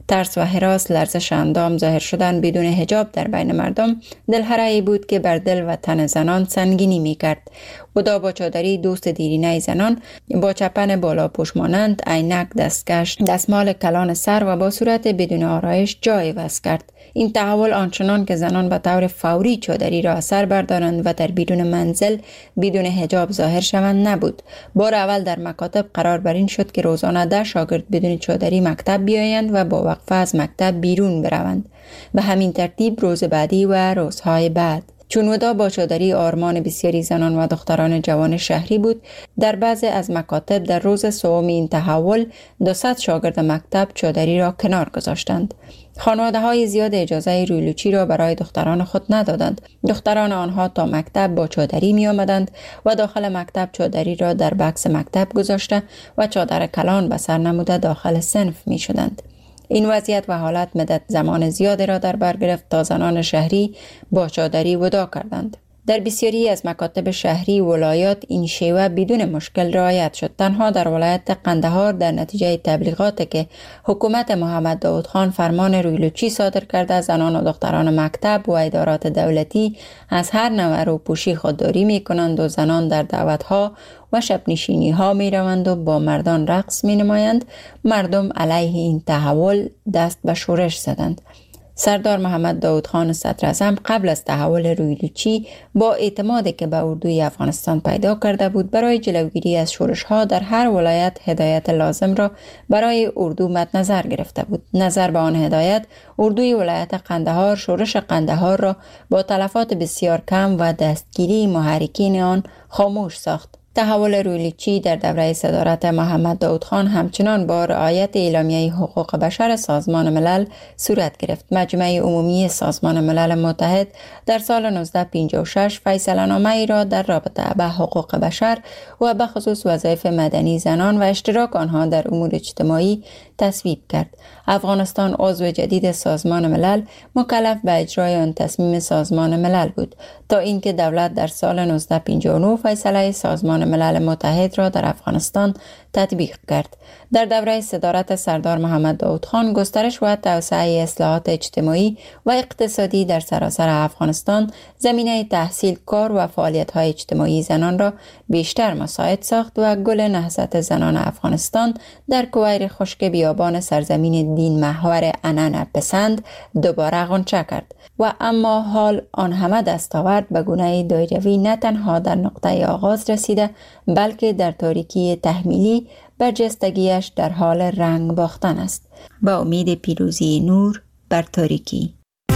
ترس و هراس، لرزش اندام، ظاهر شدن بدون حجاب در بین مردم دلهره‌ای بود که بر دل و تن زنان سنگینی می کرد. خدا با چادری دوست دیرینه زنان، با چپن بالا پوش مانند، عینک، دستکش، دستمال کلان سر و با صورت بدون آرایش جای وز کرد. این تحول آنچنان که زنان به طور فوری چادری را سر بردارند و در بیرون منزل بدون حجاب ظاهر شوند نبود. بار اول در مکاتب قرار بر این شد که روزانه ده شاگرد بدون چادری مکتب بیایند و با وقفه از مکتب بیرون بروند. به همین ترتیب روز بعدی و روزهای بعد. چون ودا با چادری آرمان بسیاری زنان و دختران جوان شهری بود، در بعضی از مکاتب در روز سوم این تحول دوصد شاگرد مکتب چادری را کنار گذاشتند. خانواده های زیاد اجازه رویلوچی را برای دختران خود ندادند. دختران آنها تا مکتب با چادری می آمدند و داخل مکتب چادری را در بکس مکتب گذاشته و چادر کلان به سر نموده داخل صنف می شدند. این وضعیت و حالت مدت زمان زیادی را در بر گرفت تا زنان شهری با چادری وداع کردند. در بسیاری از مکاتب شهری ولایات این شیوه بدون مشکل رعایت شد. تنها در ولایت قندهار در نتیجه تبلیغاتی که حکومت محمد داود خان فرمان رویلوچی صادر کرده، زنان و دختران مکتب و ادارات دولتی از هر نوع روپوشی خودداری می کنند و زنان در دعوتها و شب نشینی ها می روند و با مردان رقص می نمایند. مردم علیه این تحول دست به شورش زدند. سردار محمد داود خان صدراعظم قبل از تحول رویلوچی با اعتمادی که به اردوی افغانستان پیدا کرده بود، برای جلوگیری از شورش ها در هر ولایت هدایت لازم را برای اردو مد نظر گرفته بود. نظر به آن هدایت، اردوی ولایت قندهار شورش قندهار را با تلفات بسیار کم و دستگیری محرکین آن خاموش ساخت. تحول رویلوچی در دوره صدارت محمد داود خان همچنان با رعایت اعلامیه حقوق بشر سازمان ملل صورت گرفت. مجمع عمومی سازمان ملل متحد در سال نوزده پنجاه و شش فیصله‌نامه ای را در رابطه به حقوق بشر و به خصوص وظایف مدنی زنان و اشتراک آنها در امور اجتماعی تصویب کرد. افغانستان عضو جدید سازمان ملل مکلف به اجرای آن تصمیم سازمان ملل بود تا اینکه دولت در سال نوزده پنجاه و نه فیصله سازمان ملل متحد را در افغانستان تطبیق کرد. در دوره صدارت سردار محمد داود خان گسترش و توسعه اصلاحات اجتماعی و اقتصادی در سراسر افغانستان زمینه تحصیل، کار و فعالیت‌های اجتماعی زنان را بیشتر مساعد ساخت و گل نهضت زنان افغانستان در کویر خشک بیابان سرزمین دین محور عنعنه پسند دوباره غنچه کرد. و اما حال آن همه دستاورد به گونه دایروی نه تنها در نقطه آغاز رسیده، بلکه در تاریکی تحمیلی برجستگیش در حال رنگ باختن است. با امید پیروزی نور بر تاریکی.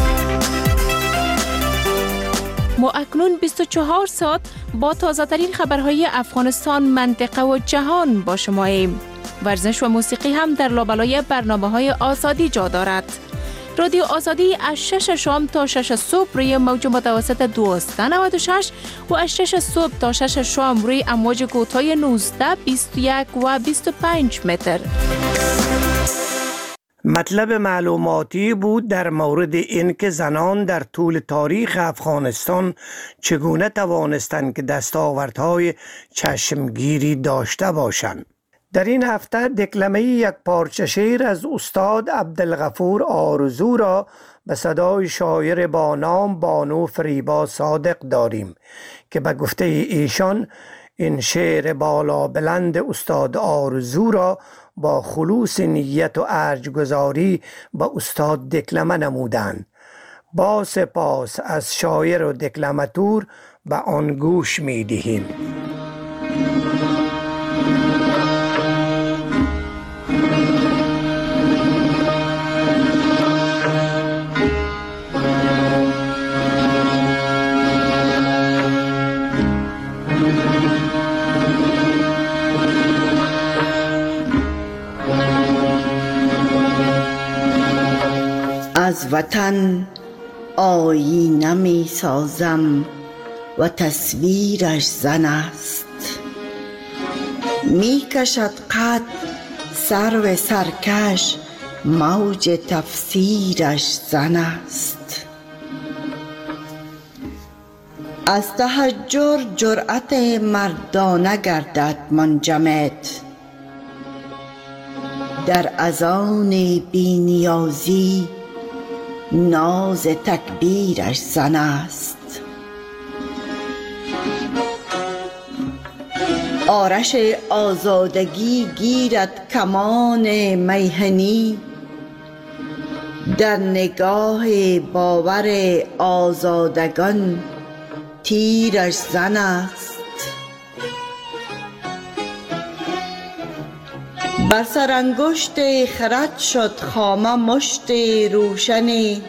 ما اکنون بیست و چهار ساعت با تازه ترین خبرهای افغانستان، منطقه و جهان با شماییم. ورزش و موسیقی هم در لابلای برنامه‌های آزادی جا دارد. رادیو آزادی از شش شام تا شش صبح روی موج متوسط دویست و نود و شش و از شش صبح تا شش شام روی امواج کوتاه نوزده، بیست و یک و بیست و پنج متر. مطلب معلوماتی بود در مورد اینکه زنان در طول تاریخ افغانستان چگونه توانستند که دستاوردهای چشمگیری داشته باشند. در این هفته دکلمه یک پارچه شعر از استاد عبدالغفور آرزو را به صدای شاعر با نام بانو فریبا صادق داریم که به گفته ایشان این شعر بالا بلند استاد آرزو را با خلوص نیت و ارجگذاری به استاد دکلمه نمودند. با سپاس از شاعر و دکلماتور به آن گوش می دهیم. از وطن آیینه می سازم و تصویرش زن است، می کشد قد سرو سرکش، موج تفسیرش زن است. از تحجر جرأت مردانه گردد منجمد، در اذان بی نیازی ناز تکبیرش زن است. آرش آزادگی گیرد کمان میهنی، در نگاه باور آزادگان تیرش زن است. بر سر انگشت خرد شد خامه مشت روشنی،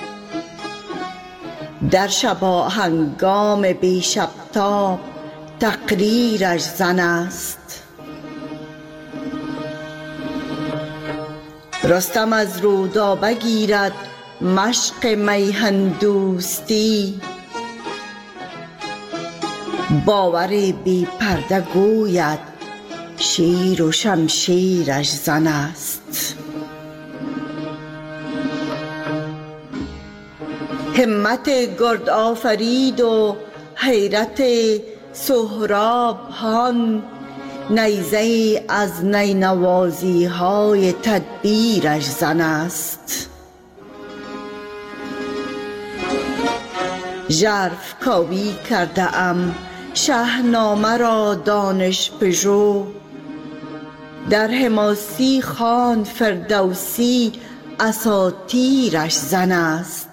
در شبا هنگام بی شبتاب تقریرش زن است. رستم از رودابه گیرد مشق میهن دوستی، باور بی پرده گوید شیر و شمشیرش زن است. همت گرد آفرید و حیرت سهراب هان، نیزه از نینوازی های تدبیرش زن است. ژرف کاوی کرده ام شاهنامه را دانش پژو، در حماسی خان فردوسی اساطیرش زن است.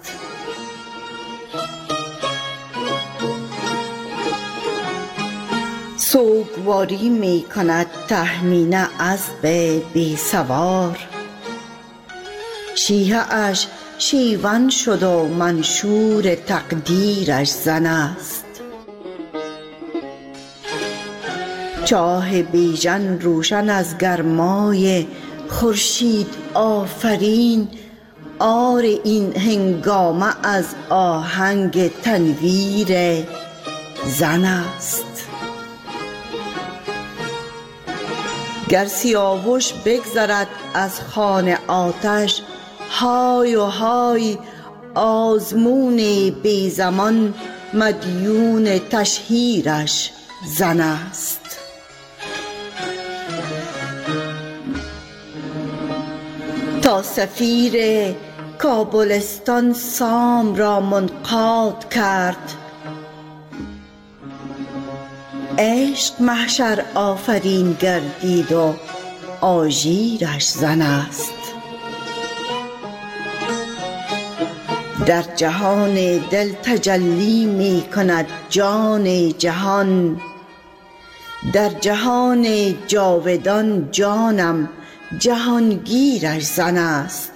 سوگواری می کند تهمینه اسب بی سوار، شیهه اش شیون شد و منشور تقدیرش زن است. چاه بیژن روشن از گرمای خورشید آفرین، آر این هنگامه از آهنگ تنویر زن است. گر سیاوش بگذرد از خان آتش، های و های آزمون بی زمان مدیون تشهیرش زن است. تا سفیر کابلستان سام را منقاد کرد، عشق محشر آفرین گردید و آژیرش زن است. در جهان دل تجلی می کند جان جهان، در جهان جاودان جانم جهانگیرش زن است.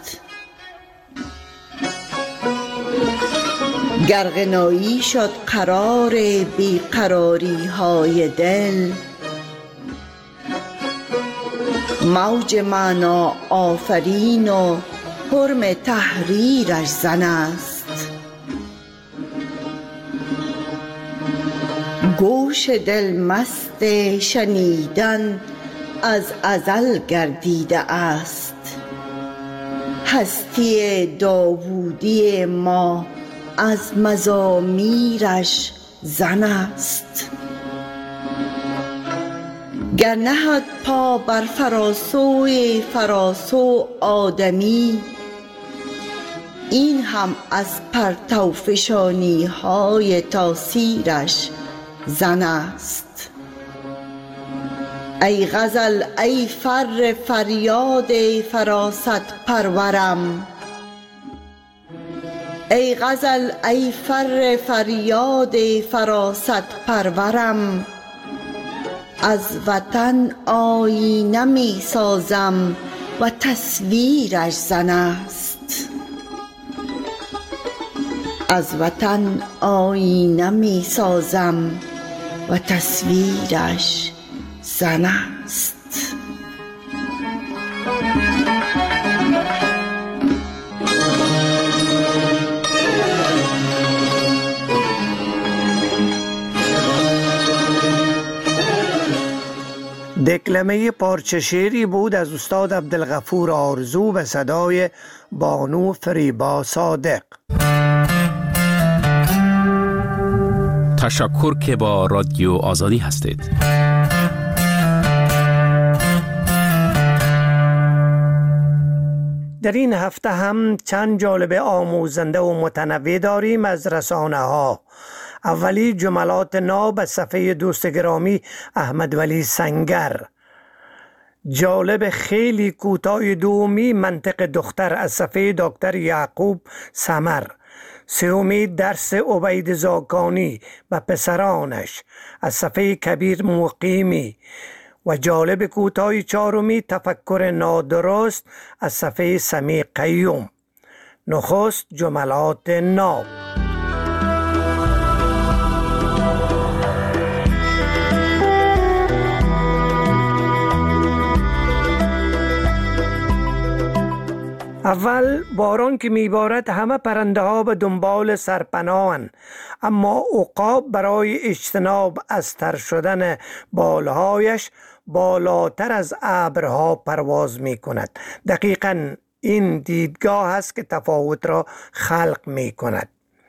گر غنایی شد قرار بیقراری های دل، موج معنا آفرین و حرم تحریرش زن است. گوش دل مست شنیدن از ازل گردیده است، هستی داوودی ما از مزامیرش زن است. گر نهد پا بر فراسوی فراسو آدمی، این هم از پرتوفشانی های تاثیرش زن است. ای غزل ای فر فریاد فراست پرورم، ای غزل ای فر فریاد فراست پرورم، از وطن آیینه می سازم و تصویرش زن است. از وطن آیینه می سازم و تصویرش زن است. دکلمه پارچه شعری بود از استاد عبدالغفور آرزو به صدای بانو فریبا صادق. تشکر که با رادیو آزادی هستید. در این هفته هم چند جالب آموزنده و متنوع داریم از رسانه ها. اولی جملات ناب از صفحه دوست گرامی احمد ولی سنگر. جالب خیلی کوتاه دومی منطق دختر از صفحه دکتر یعقوب سمر. سومی درس عبید زاکانی و پسرانش از صفحه کبیر مقیمی. و جالب کوتاه چهارمی تفکر نادرست از صفحه سمیع قیوم. نخست جملات ناب. اول باران که میبارد همه پرنده ها به دنبال سرپناهن، اما عقاب برای اجتناب از تر شدن بالهایش بالاتر از ابرها پرواز می کند. دقیقاً این دیدگاه است که تفاوت را خلق می کند.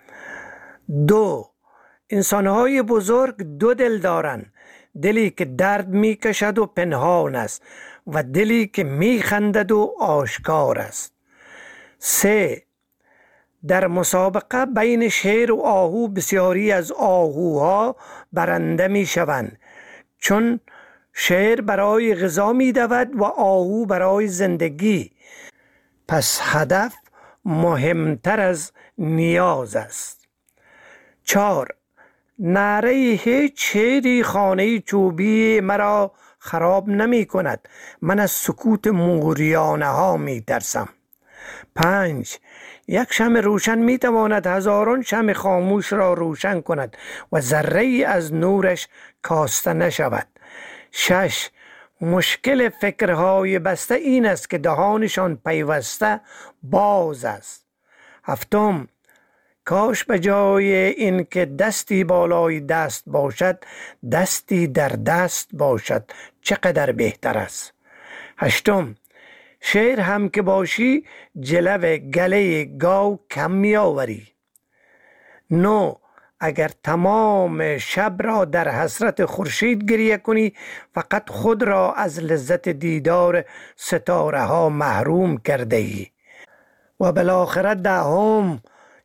دو، انسانهای بزرگ دو دل دارند، دلی که درد می کشد و پنهان است و دلی که می خندد و آشکار است. سه، در مسابقه بین شیر و آهو بسیاری از آهوها برنده می شوند، چون شیر برای غذا می دود و آهو برای زندگی. پس هدف مهمتر از نیاز است. چهار، نعره هیچ شیری خانه چوبی مرا خراب نمی کند، من از سکوت موریانه ها می ترسم. پنج، یک شمع روشن می تواند هزاران شمع خاموش را روشن کند و ذره از نورش کاسته نشود. شش، مشکل فکرهای بسته این است که دهانشان پیوسته باز است. هفتم، کاش به جای این که دستی بالای دست باشد دستی در دست باشد، چقدر بهتر است. هشتم، شیر هم که باشی جلو گله گاو کم می آوری. نو، اگر تمام شب را در حسرت خورشید گریه کنی فقط خود را از لذت دیدار ستاره ها محروم کرده ای. و بالاخره دهم،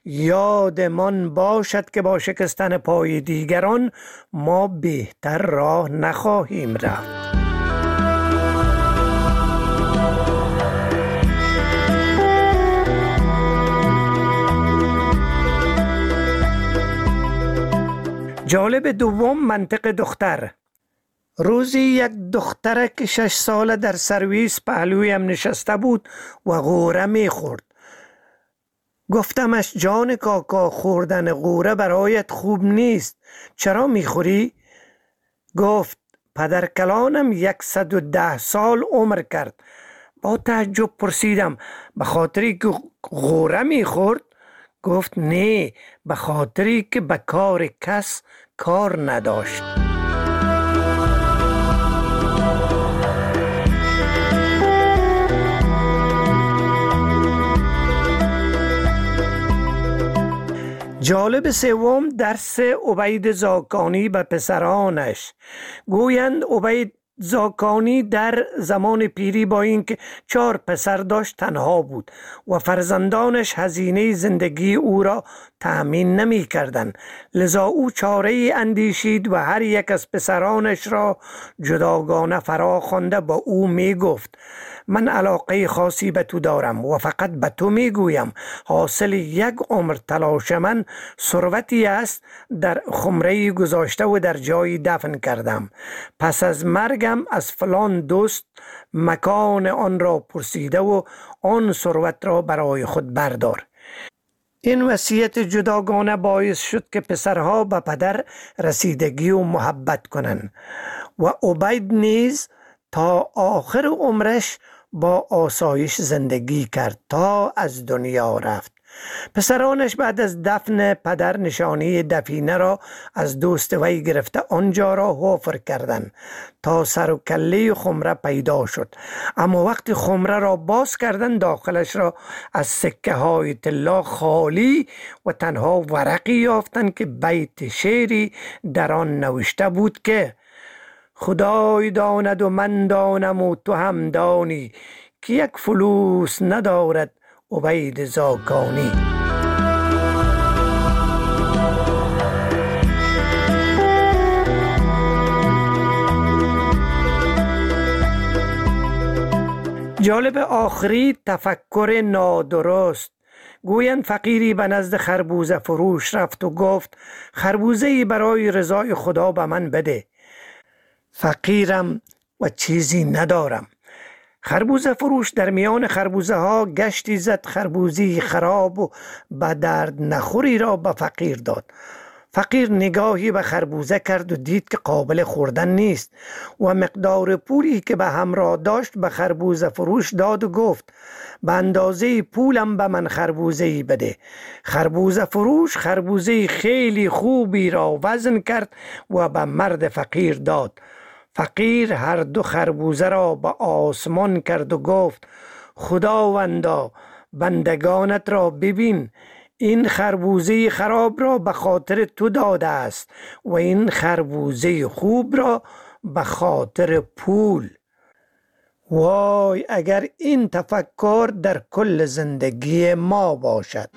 یادمان باشد که با شکستن پای دیگران ما بهتر راه نخواهیم رفت. جالب دوم منطق دختر. روزی یک دخترک شش ساله در سرویس پهلویم نشسته بود و غوره می خورد. گفتمش جان کاکا، خوردن غوره برایت خوب نیست، چرا می خوری؟ گفت پدر کلانم یکصد و ده سال عمر کرد. با تعجب پرسیدم به خاطری که غوره می خورد؟ گفت نه، به خاطری که به کار کس کار نداشت. جالب سوم درس عبید زاکانی به پسرانش. گویند عبید زاکانی در زمان پیری با اینکه چهار پسر داشت تنها بود و فرزندانش هزینه زندگی او را تأمین نمی کردند. لذا او چاره اندیشید و هر یک از پسرانش را جداگانه فرا خوانده با او می گفت من علاقه خاصی به تو دارم و فقط به تو می گویم حاصل یک عمر تلاش من ثروتی است در خمره گذاشته و در جایی دفن کردم. پس از مرگم از فلان دوست مکان آن را پرسیده و آن ثروت را برای خود بردار. این وصیت جداگانه باعث شد که پسرها به پدر رسیدگی و محبت کنند و عبید نیز تا آخر عمرش با آسایش زندگی کرد تا از دنیا رفت. پسرانش بعد از دفن پدر نشانی دفینه را از دوست وی گرفته آنجا را حفر کردند تا سر و کله خمره پیدا شد، اما وقتی خمره را باز کردند داخلش را از سکه های طلا خالی و تنها ورقی یافتند که بیت شعری در آن نوشته بود که خدای داند و من دانم و تو هم دانی که یک فلوس ندارد عبید زاکانی. جالب آخری تفکر نادرست. گویند فقیری به نزد خربوزه فروش رفت و گفت خربوزه‌ای برای رضای خدا به من بده. فقیرم و چیزی ندارم. خربوزه فروش در میان خربوزه ها گشتی زد، خربوزی خراب و به درد نخوری را به فقیر داد. فقیر نگاهی به خربوزه کرد و دید که قابل خوردن نیست و مقدار پولی که به همراه داشت به خربوزه فروش داد و گفت به اندازه پولم به من خربوزه‌ای بده. خربوزه فروش خربوزه خیلی خوبی را وزن کرد و به مرد فقیر داد. فقیر هر دو خربوزه را به آسمان کرد و گفت خداوندا بندگانت را ببین، این خربوزه خراب را به خاطر تو داده است و این خربوزه خوب را به خاطر پول. وای اگر این تفکر در کل زندگی ما باشد.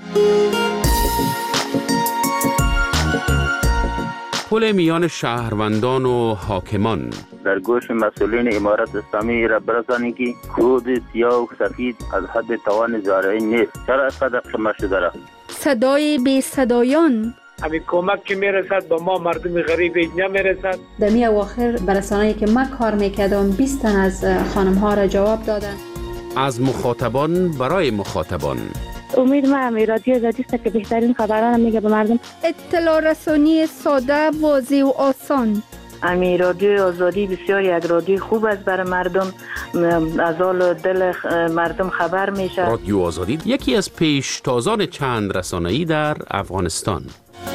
پل میان شهروندان و حاکمان. در گوش مسئولین امارت اسلامی را برسانید که کود سیاه و سفید از حد توان زارعی نیست. چرا اینقدر قیمت شده را؟ صدای بی صدایان. همین کمک که میرسد به ما مردم غریب اینجا میرسد. در می اواخر برسانه‌ای که من کار میکردم بیست تن از خانم ها را جواب دادن. از مخاطبان برای مخاطبان. امید ما هم رادیو آزادی است که بهترین خبران میگه به مردم. اطلاع رسانی ساده، واضح و آسان. امی رادیو آزادی بسیار یک رادیو خوب است برای مردم، از حال دل مردم خبر میشه. رادیو آزادی یکی از پیشتازان چند رسانه‌ای در افغانستان.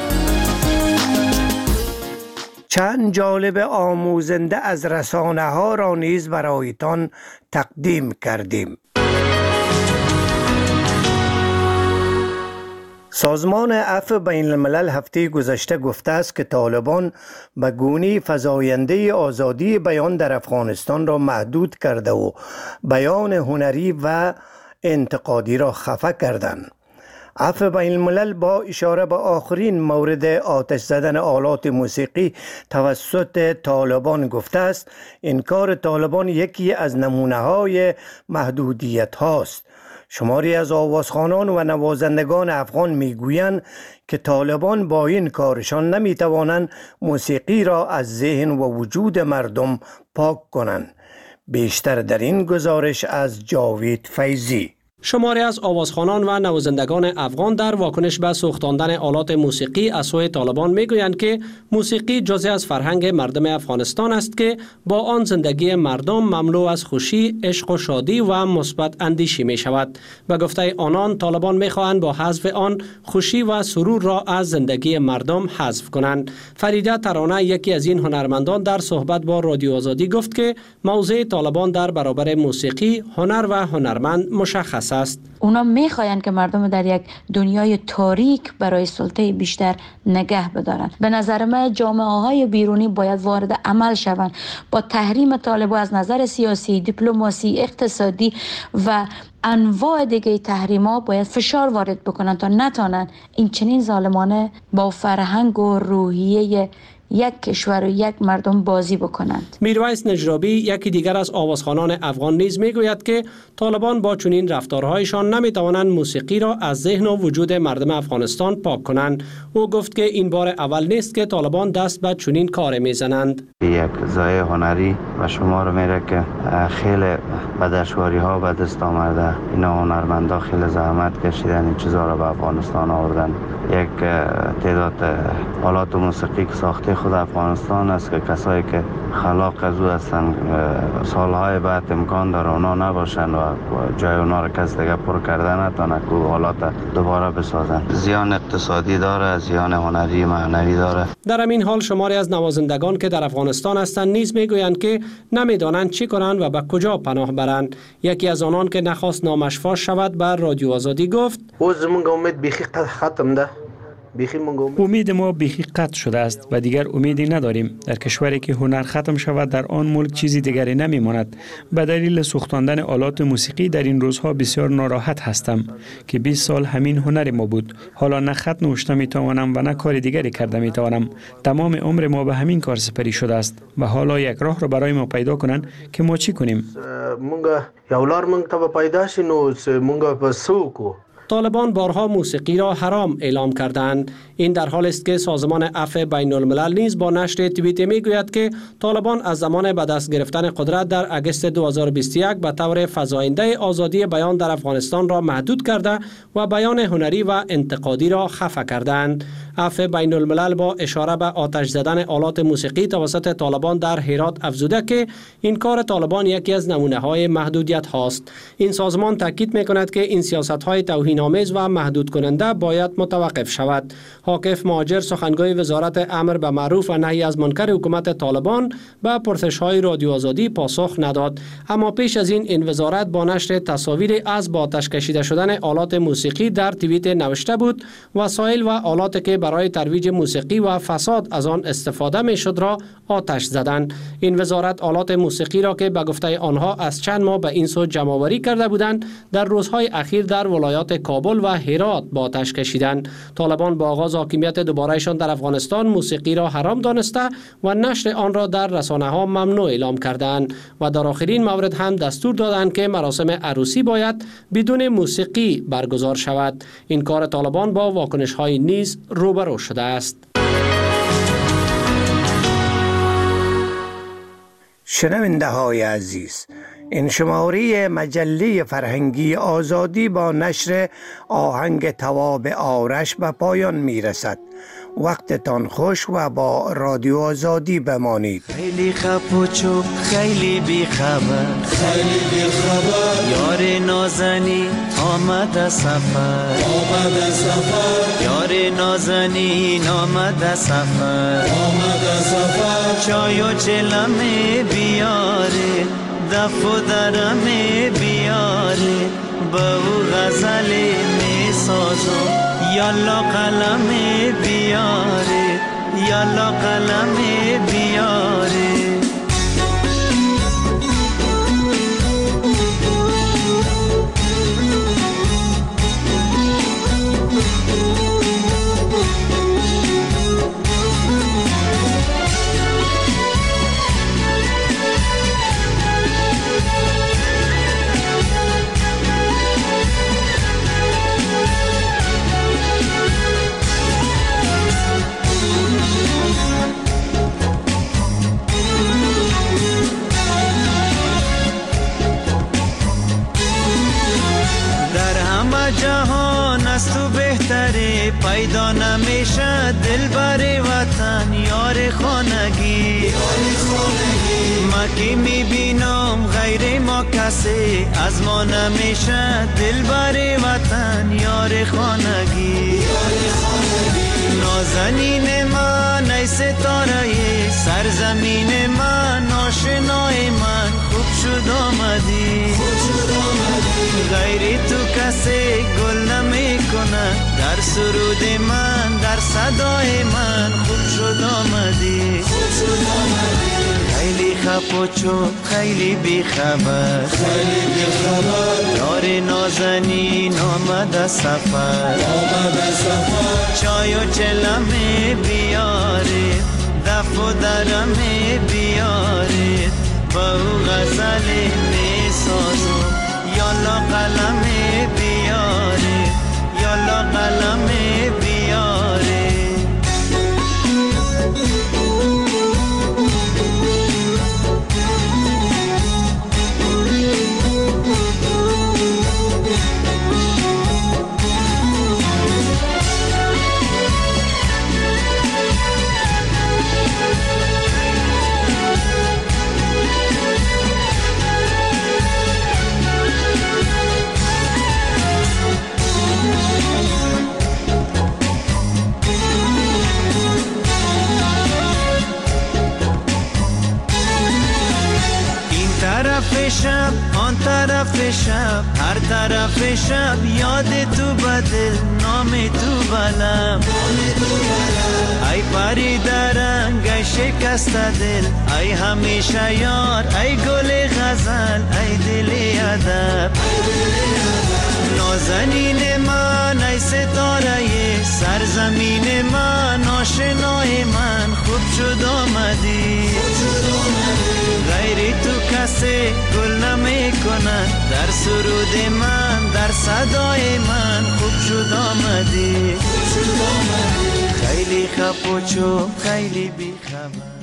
چند جالب آموزنده از رسانه ها را نیز برایتان تقدیم کردیم. سازمان عفو بین الملل هفته گذشته گفته است که طالبان به گونه‌ای فزاینده آزادی بیان در افغانستان را محدود کرده و بیان هنری و انتقادی را خفه کردند. عفو بین الملل با اشاره به آخرین مورد آتش زدن آلات موسیقی توسط طالبان گفته است انکار طالبان یکی از نمونه‌های محدودیت هاست. شماری از آوازخوانان و نوازندگان افغان میگویند که طالبان با این کارشان نمیتوانند موسیقی را از ذهن و وجود مردم پاک کنند. بیشتر در این گزارش از جاوید فیضی. شماری از آوازخوانان و نوازندگان افغان در واکنش به سوختاندن آلات موسیقی از سوی طالبان میگویند که موسیقی جزئی از فرهنگ مردم افغانستان است که با آن زندگی مردم مملو از خوشی، عشق و شادی و مثبت اندیشی می شود. به گفته آنان طالبان می خواهند با حذف آن خوشی و سرور را از زندگی مردم حذف کنند. فریده ترانه یکی از این هنرمندان در صحبت با رادیو آزادی گفت که موضع طالبان در برابر موسیقی، هنر و هنرمند مشخص است. اونا میخواین که مردم در یک دنیای تاریک برای سلطه بیشتر نگه بدارن. به نظر من جامعه های بیرونی باید وارد عمل شوند با تحریم طالبان از نظر سیاسی، دیپلماسی، اقتصادی و انواع دیگه تحریما باید فشار وارد بکنن تا نتانن این چنین ظالمانه با فرهنگ و روحیه یک کشور و یک مردم بازی بکنند. میرویس نجرابی یکی دیگر از آوازخوانان افغان نیز میگوید که طالبان با چنین رفتارهایشان نمیتوانند موسیقی را از ذهن و وجود مردم افغانستان پاک کنند. او گفت که این بار اول نیست که طالبان دست به چنین کار میزنند. یک ضایع هنری و شمار میره که خیلی به دشواری ها به دست آمده. اینا هنرمندا خیلی زحمت کشیدن این چیزا را به افغانستان آوردن. یک تعداد آلات موسیقی که ساخته خود افغانستان است که کسایی که خلاق از او هستن سالهای بعد امکان داره اونا نباشن و جای اونا را کس دیگه پر کرده نتونه که آلات دوباره بسازن. زیان اقتصادی داره، زیان هنری معنوی داره. در همین حال شماری از نوازندگان که در افغانستان هستند نیز میگویند که نمیدانند چی کنند و به کجا پناه برند. یکی از آنان که نخواست نامش فاش شود بر رادیو آزادی گفت: او زمونږ امید بیخی ختم ده. امید ما بیخی قطع شده است و دیگر امیدی نداریم. در کشوری که هنر ختم شود در آن ملک چیزی دیگری نمیماند. به دلیل سوختاندن آلات موسیقی در این روزها بسیار ناراحت هستم که بیست سال همین هنر ما بود. حالا نه خط نوشته میتوانم و نه کار دیگری کرده میتوانم. تمام عمر ما به همین کار سپری شده است و حالا یک راه را برای ما پیدا کنند که ما چی کنیم؟ مونږ یو لار مونږ ته پیدا شي نو مونږ په سوکو. طالبان بارها موسیقی را حرام اعلام کردند. این در حال است که سازمان عفو بین الملل نیز با نشر توییت می گوید که طالبان از زمان به دست گرفتن قدرت در اگست دو هزار و بیست و یک به طور فزاینده آزادی بیان در افغانستان را محدود کرده و بیان هنری و انتقادی را خفه کردند. عفو بین الملل با اشاره به آتش زدن آلات موسیقی توسط طالبان در هرات افزوده که این کار طالبان یکی از نمونه های محدودیت هاست. این سازمان تاکید می کند که این سیاست های توهین آمیز و محدود کننده باید متوقف شود. حاکف مهاجر سخنگوی وزارت امر به معروف و نهی از منکر حکومت طالبان به پرسش های رادیو آزادی پاسخ نداد. اما پیش از این این وزارت با نشر تصاویر از با آتش کشیده شدن آلات موسیقی در توییت نوشته بود وسایل و آلاتی که برای ترویج موسیقی و فساد از آن استفاده می شد را آتش زدند. این وزارت آلات موسیقی را که به گفته آنها از چند ماه به این سو جمع آوری کرده بودند در روزهای اخیر در ولایات کابل و هرات با آتش کشیدند. طالبان با آغاز حاکمیت دوبارهشان در افغانستان موسیقی را حرام دانسته و نشر آن را در رسانه ها ممنوع اعلام کردند و در آخرین مورد هم دستور دادند که مراسم عروسی باید بدون موسیقی برگزار شود. این کار طالبان با واکنش های نیز روبرو شده است. شنونده های عزیز، این شماره مجله فرهنگی آزادی با نشر آهنگ تواب آرش به پایان می رسد. وقتتان خوش و با رادیو آزادی بمانید. خیلی خفوچو خیلی بی خبر خیلی بی خبر یار نازنی آمد سفر آمد سفر یار نازنین آمد سفر آمد سفر چای و چلمه بیاره دف و درمه بیاره با او غزل می سازم یالا قلم بیاره یالا قلم بیاره جهان از تو بهتره پیدا نمیشه دل بر وطن یار خانگی ما که میبینم غیر ما کسی از ما نمیشه دل بر وطن یار خانگی نازنین من ای ستاره سرزمین من آشنای من خوب شد آمدی غیر تو کسی گل نمی کنه در سرود من در صدای من خوب شد آمدی خیلی خپوچو خیلی بی خبر خیلی بی خبر یار نازنین آمد سفر آمد سفر چای و چلمه بیاره دف و درمه بیاره با او غزل می سازم یالا قلم بیاره یالا قلم بیاره شب آن طرف شب هر طرف شب یاد تو بدل نام تو بلم ای پری درنگ ای شکست دل ای همیشه یار ای گل غزل ای دل ادب نازنین من ای ستاره سرزمین من آشنای من خوب شد آمدی غیری تو کسی گل نمی کند در سرود من در صدای من خوب شد آمدی خیلی خب و چوب خیلی بی خبر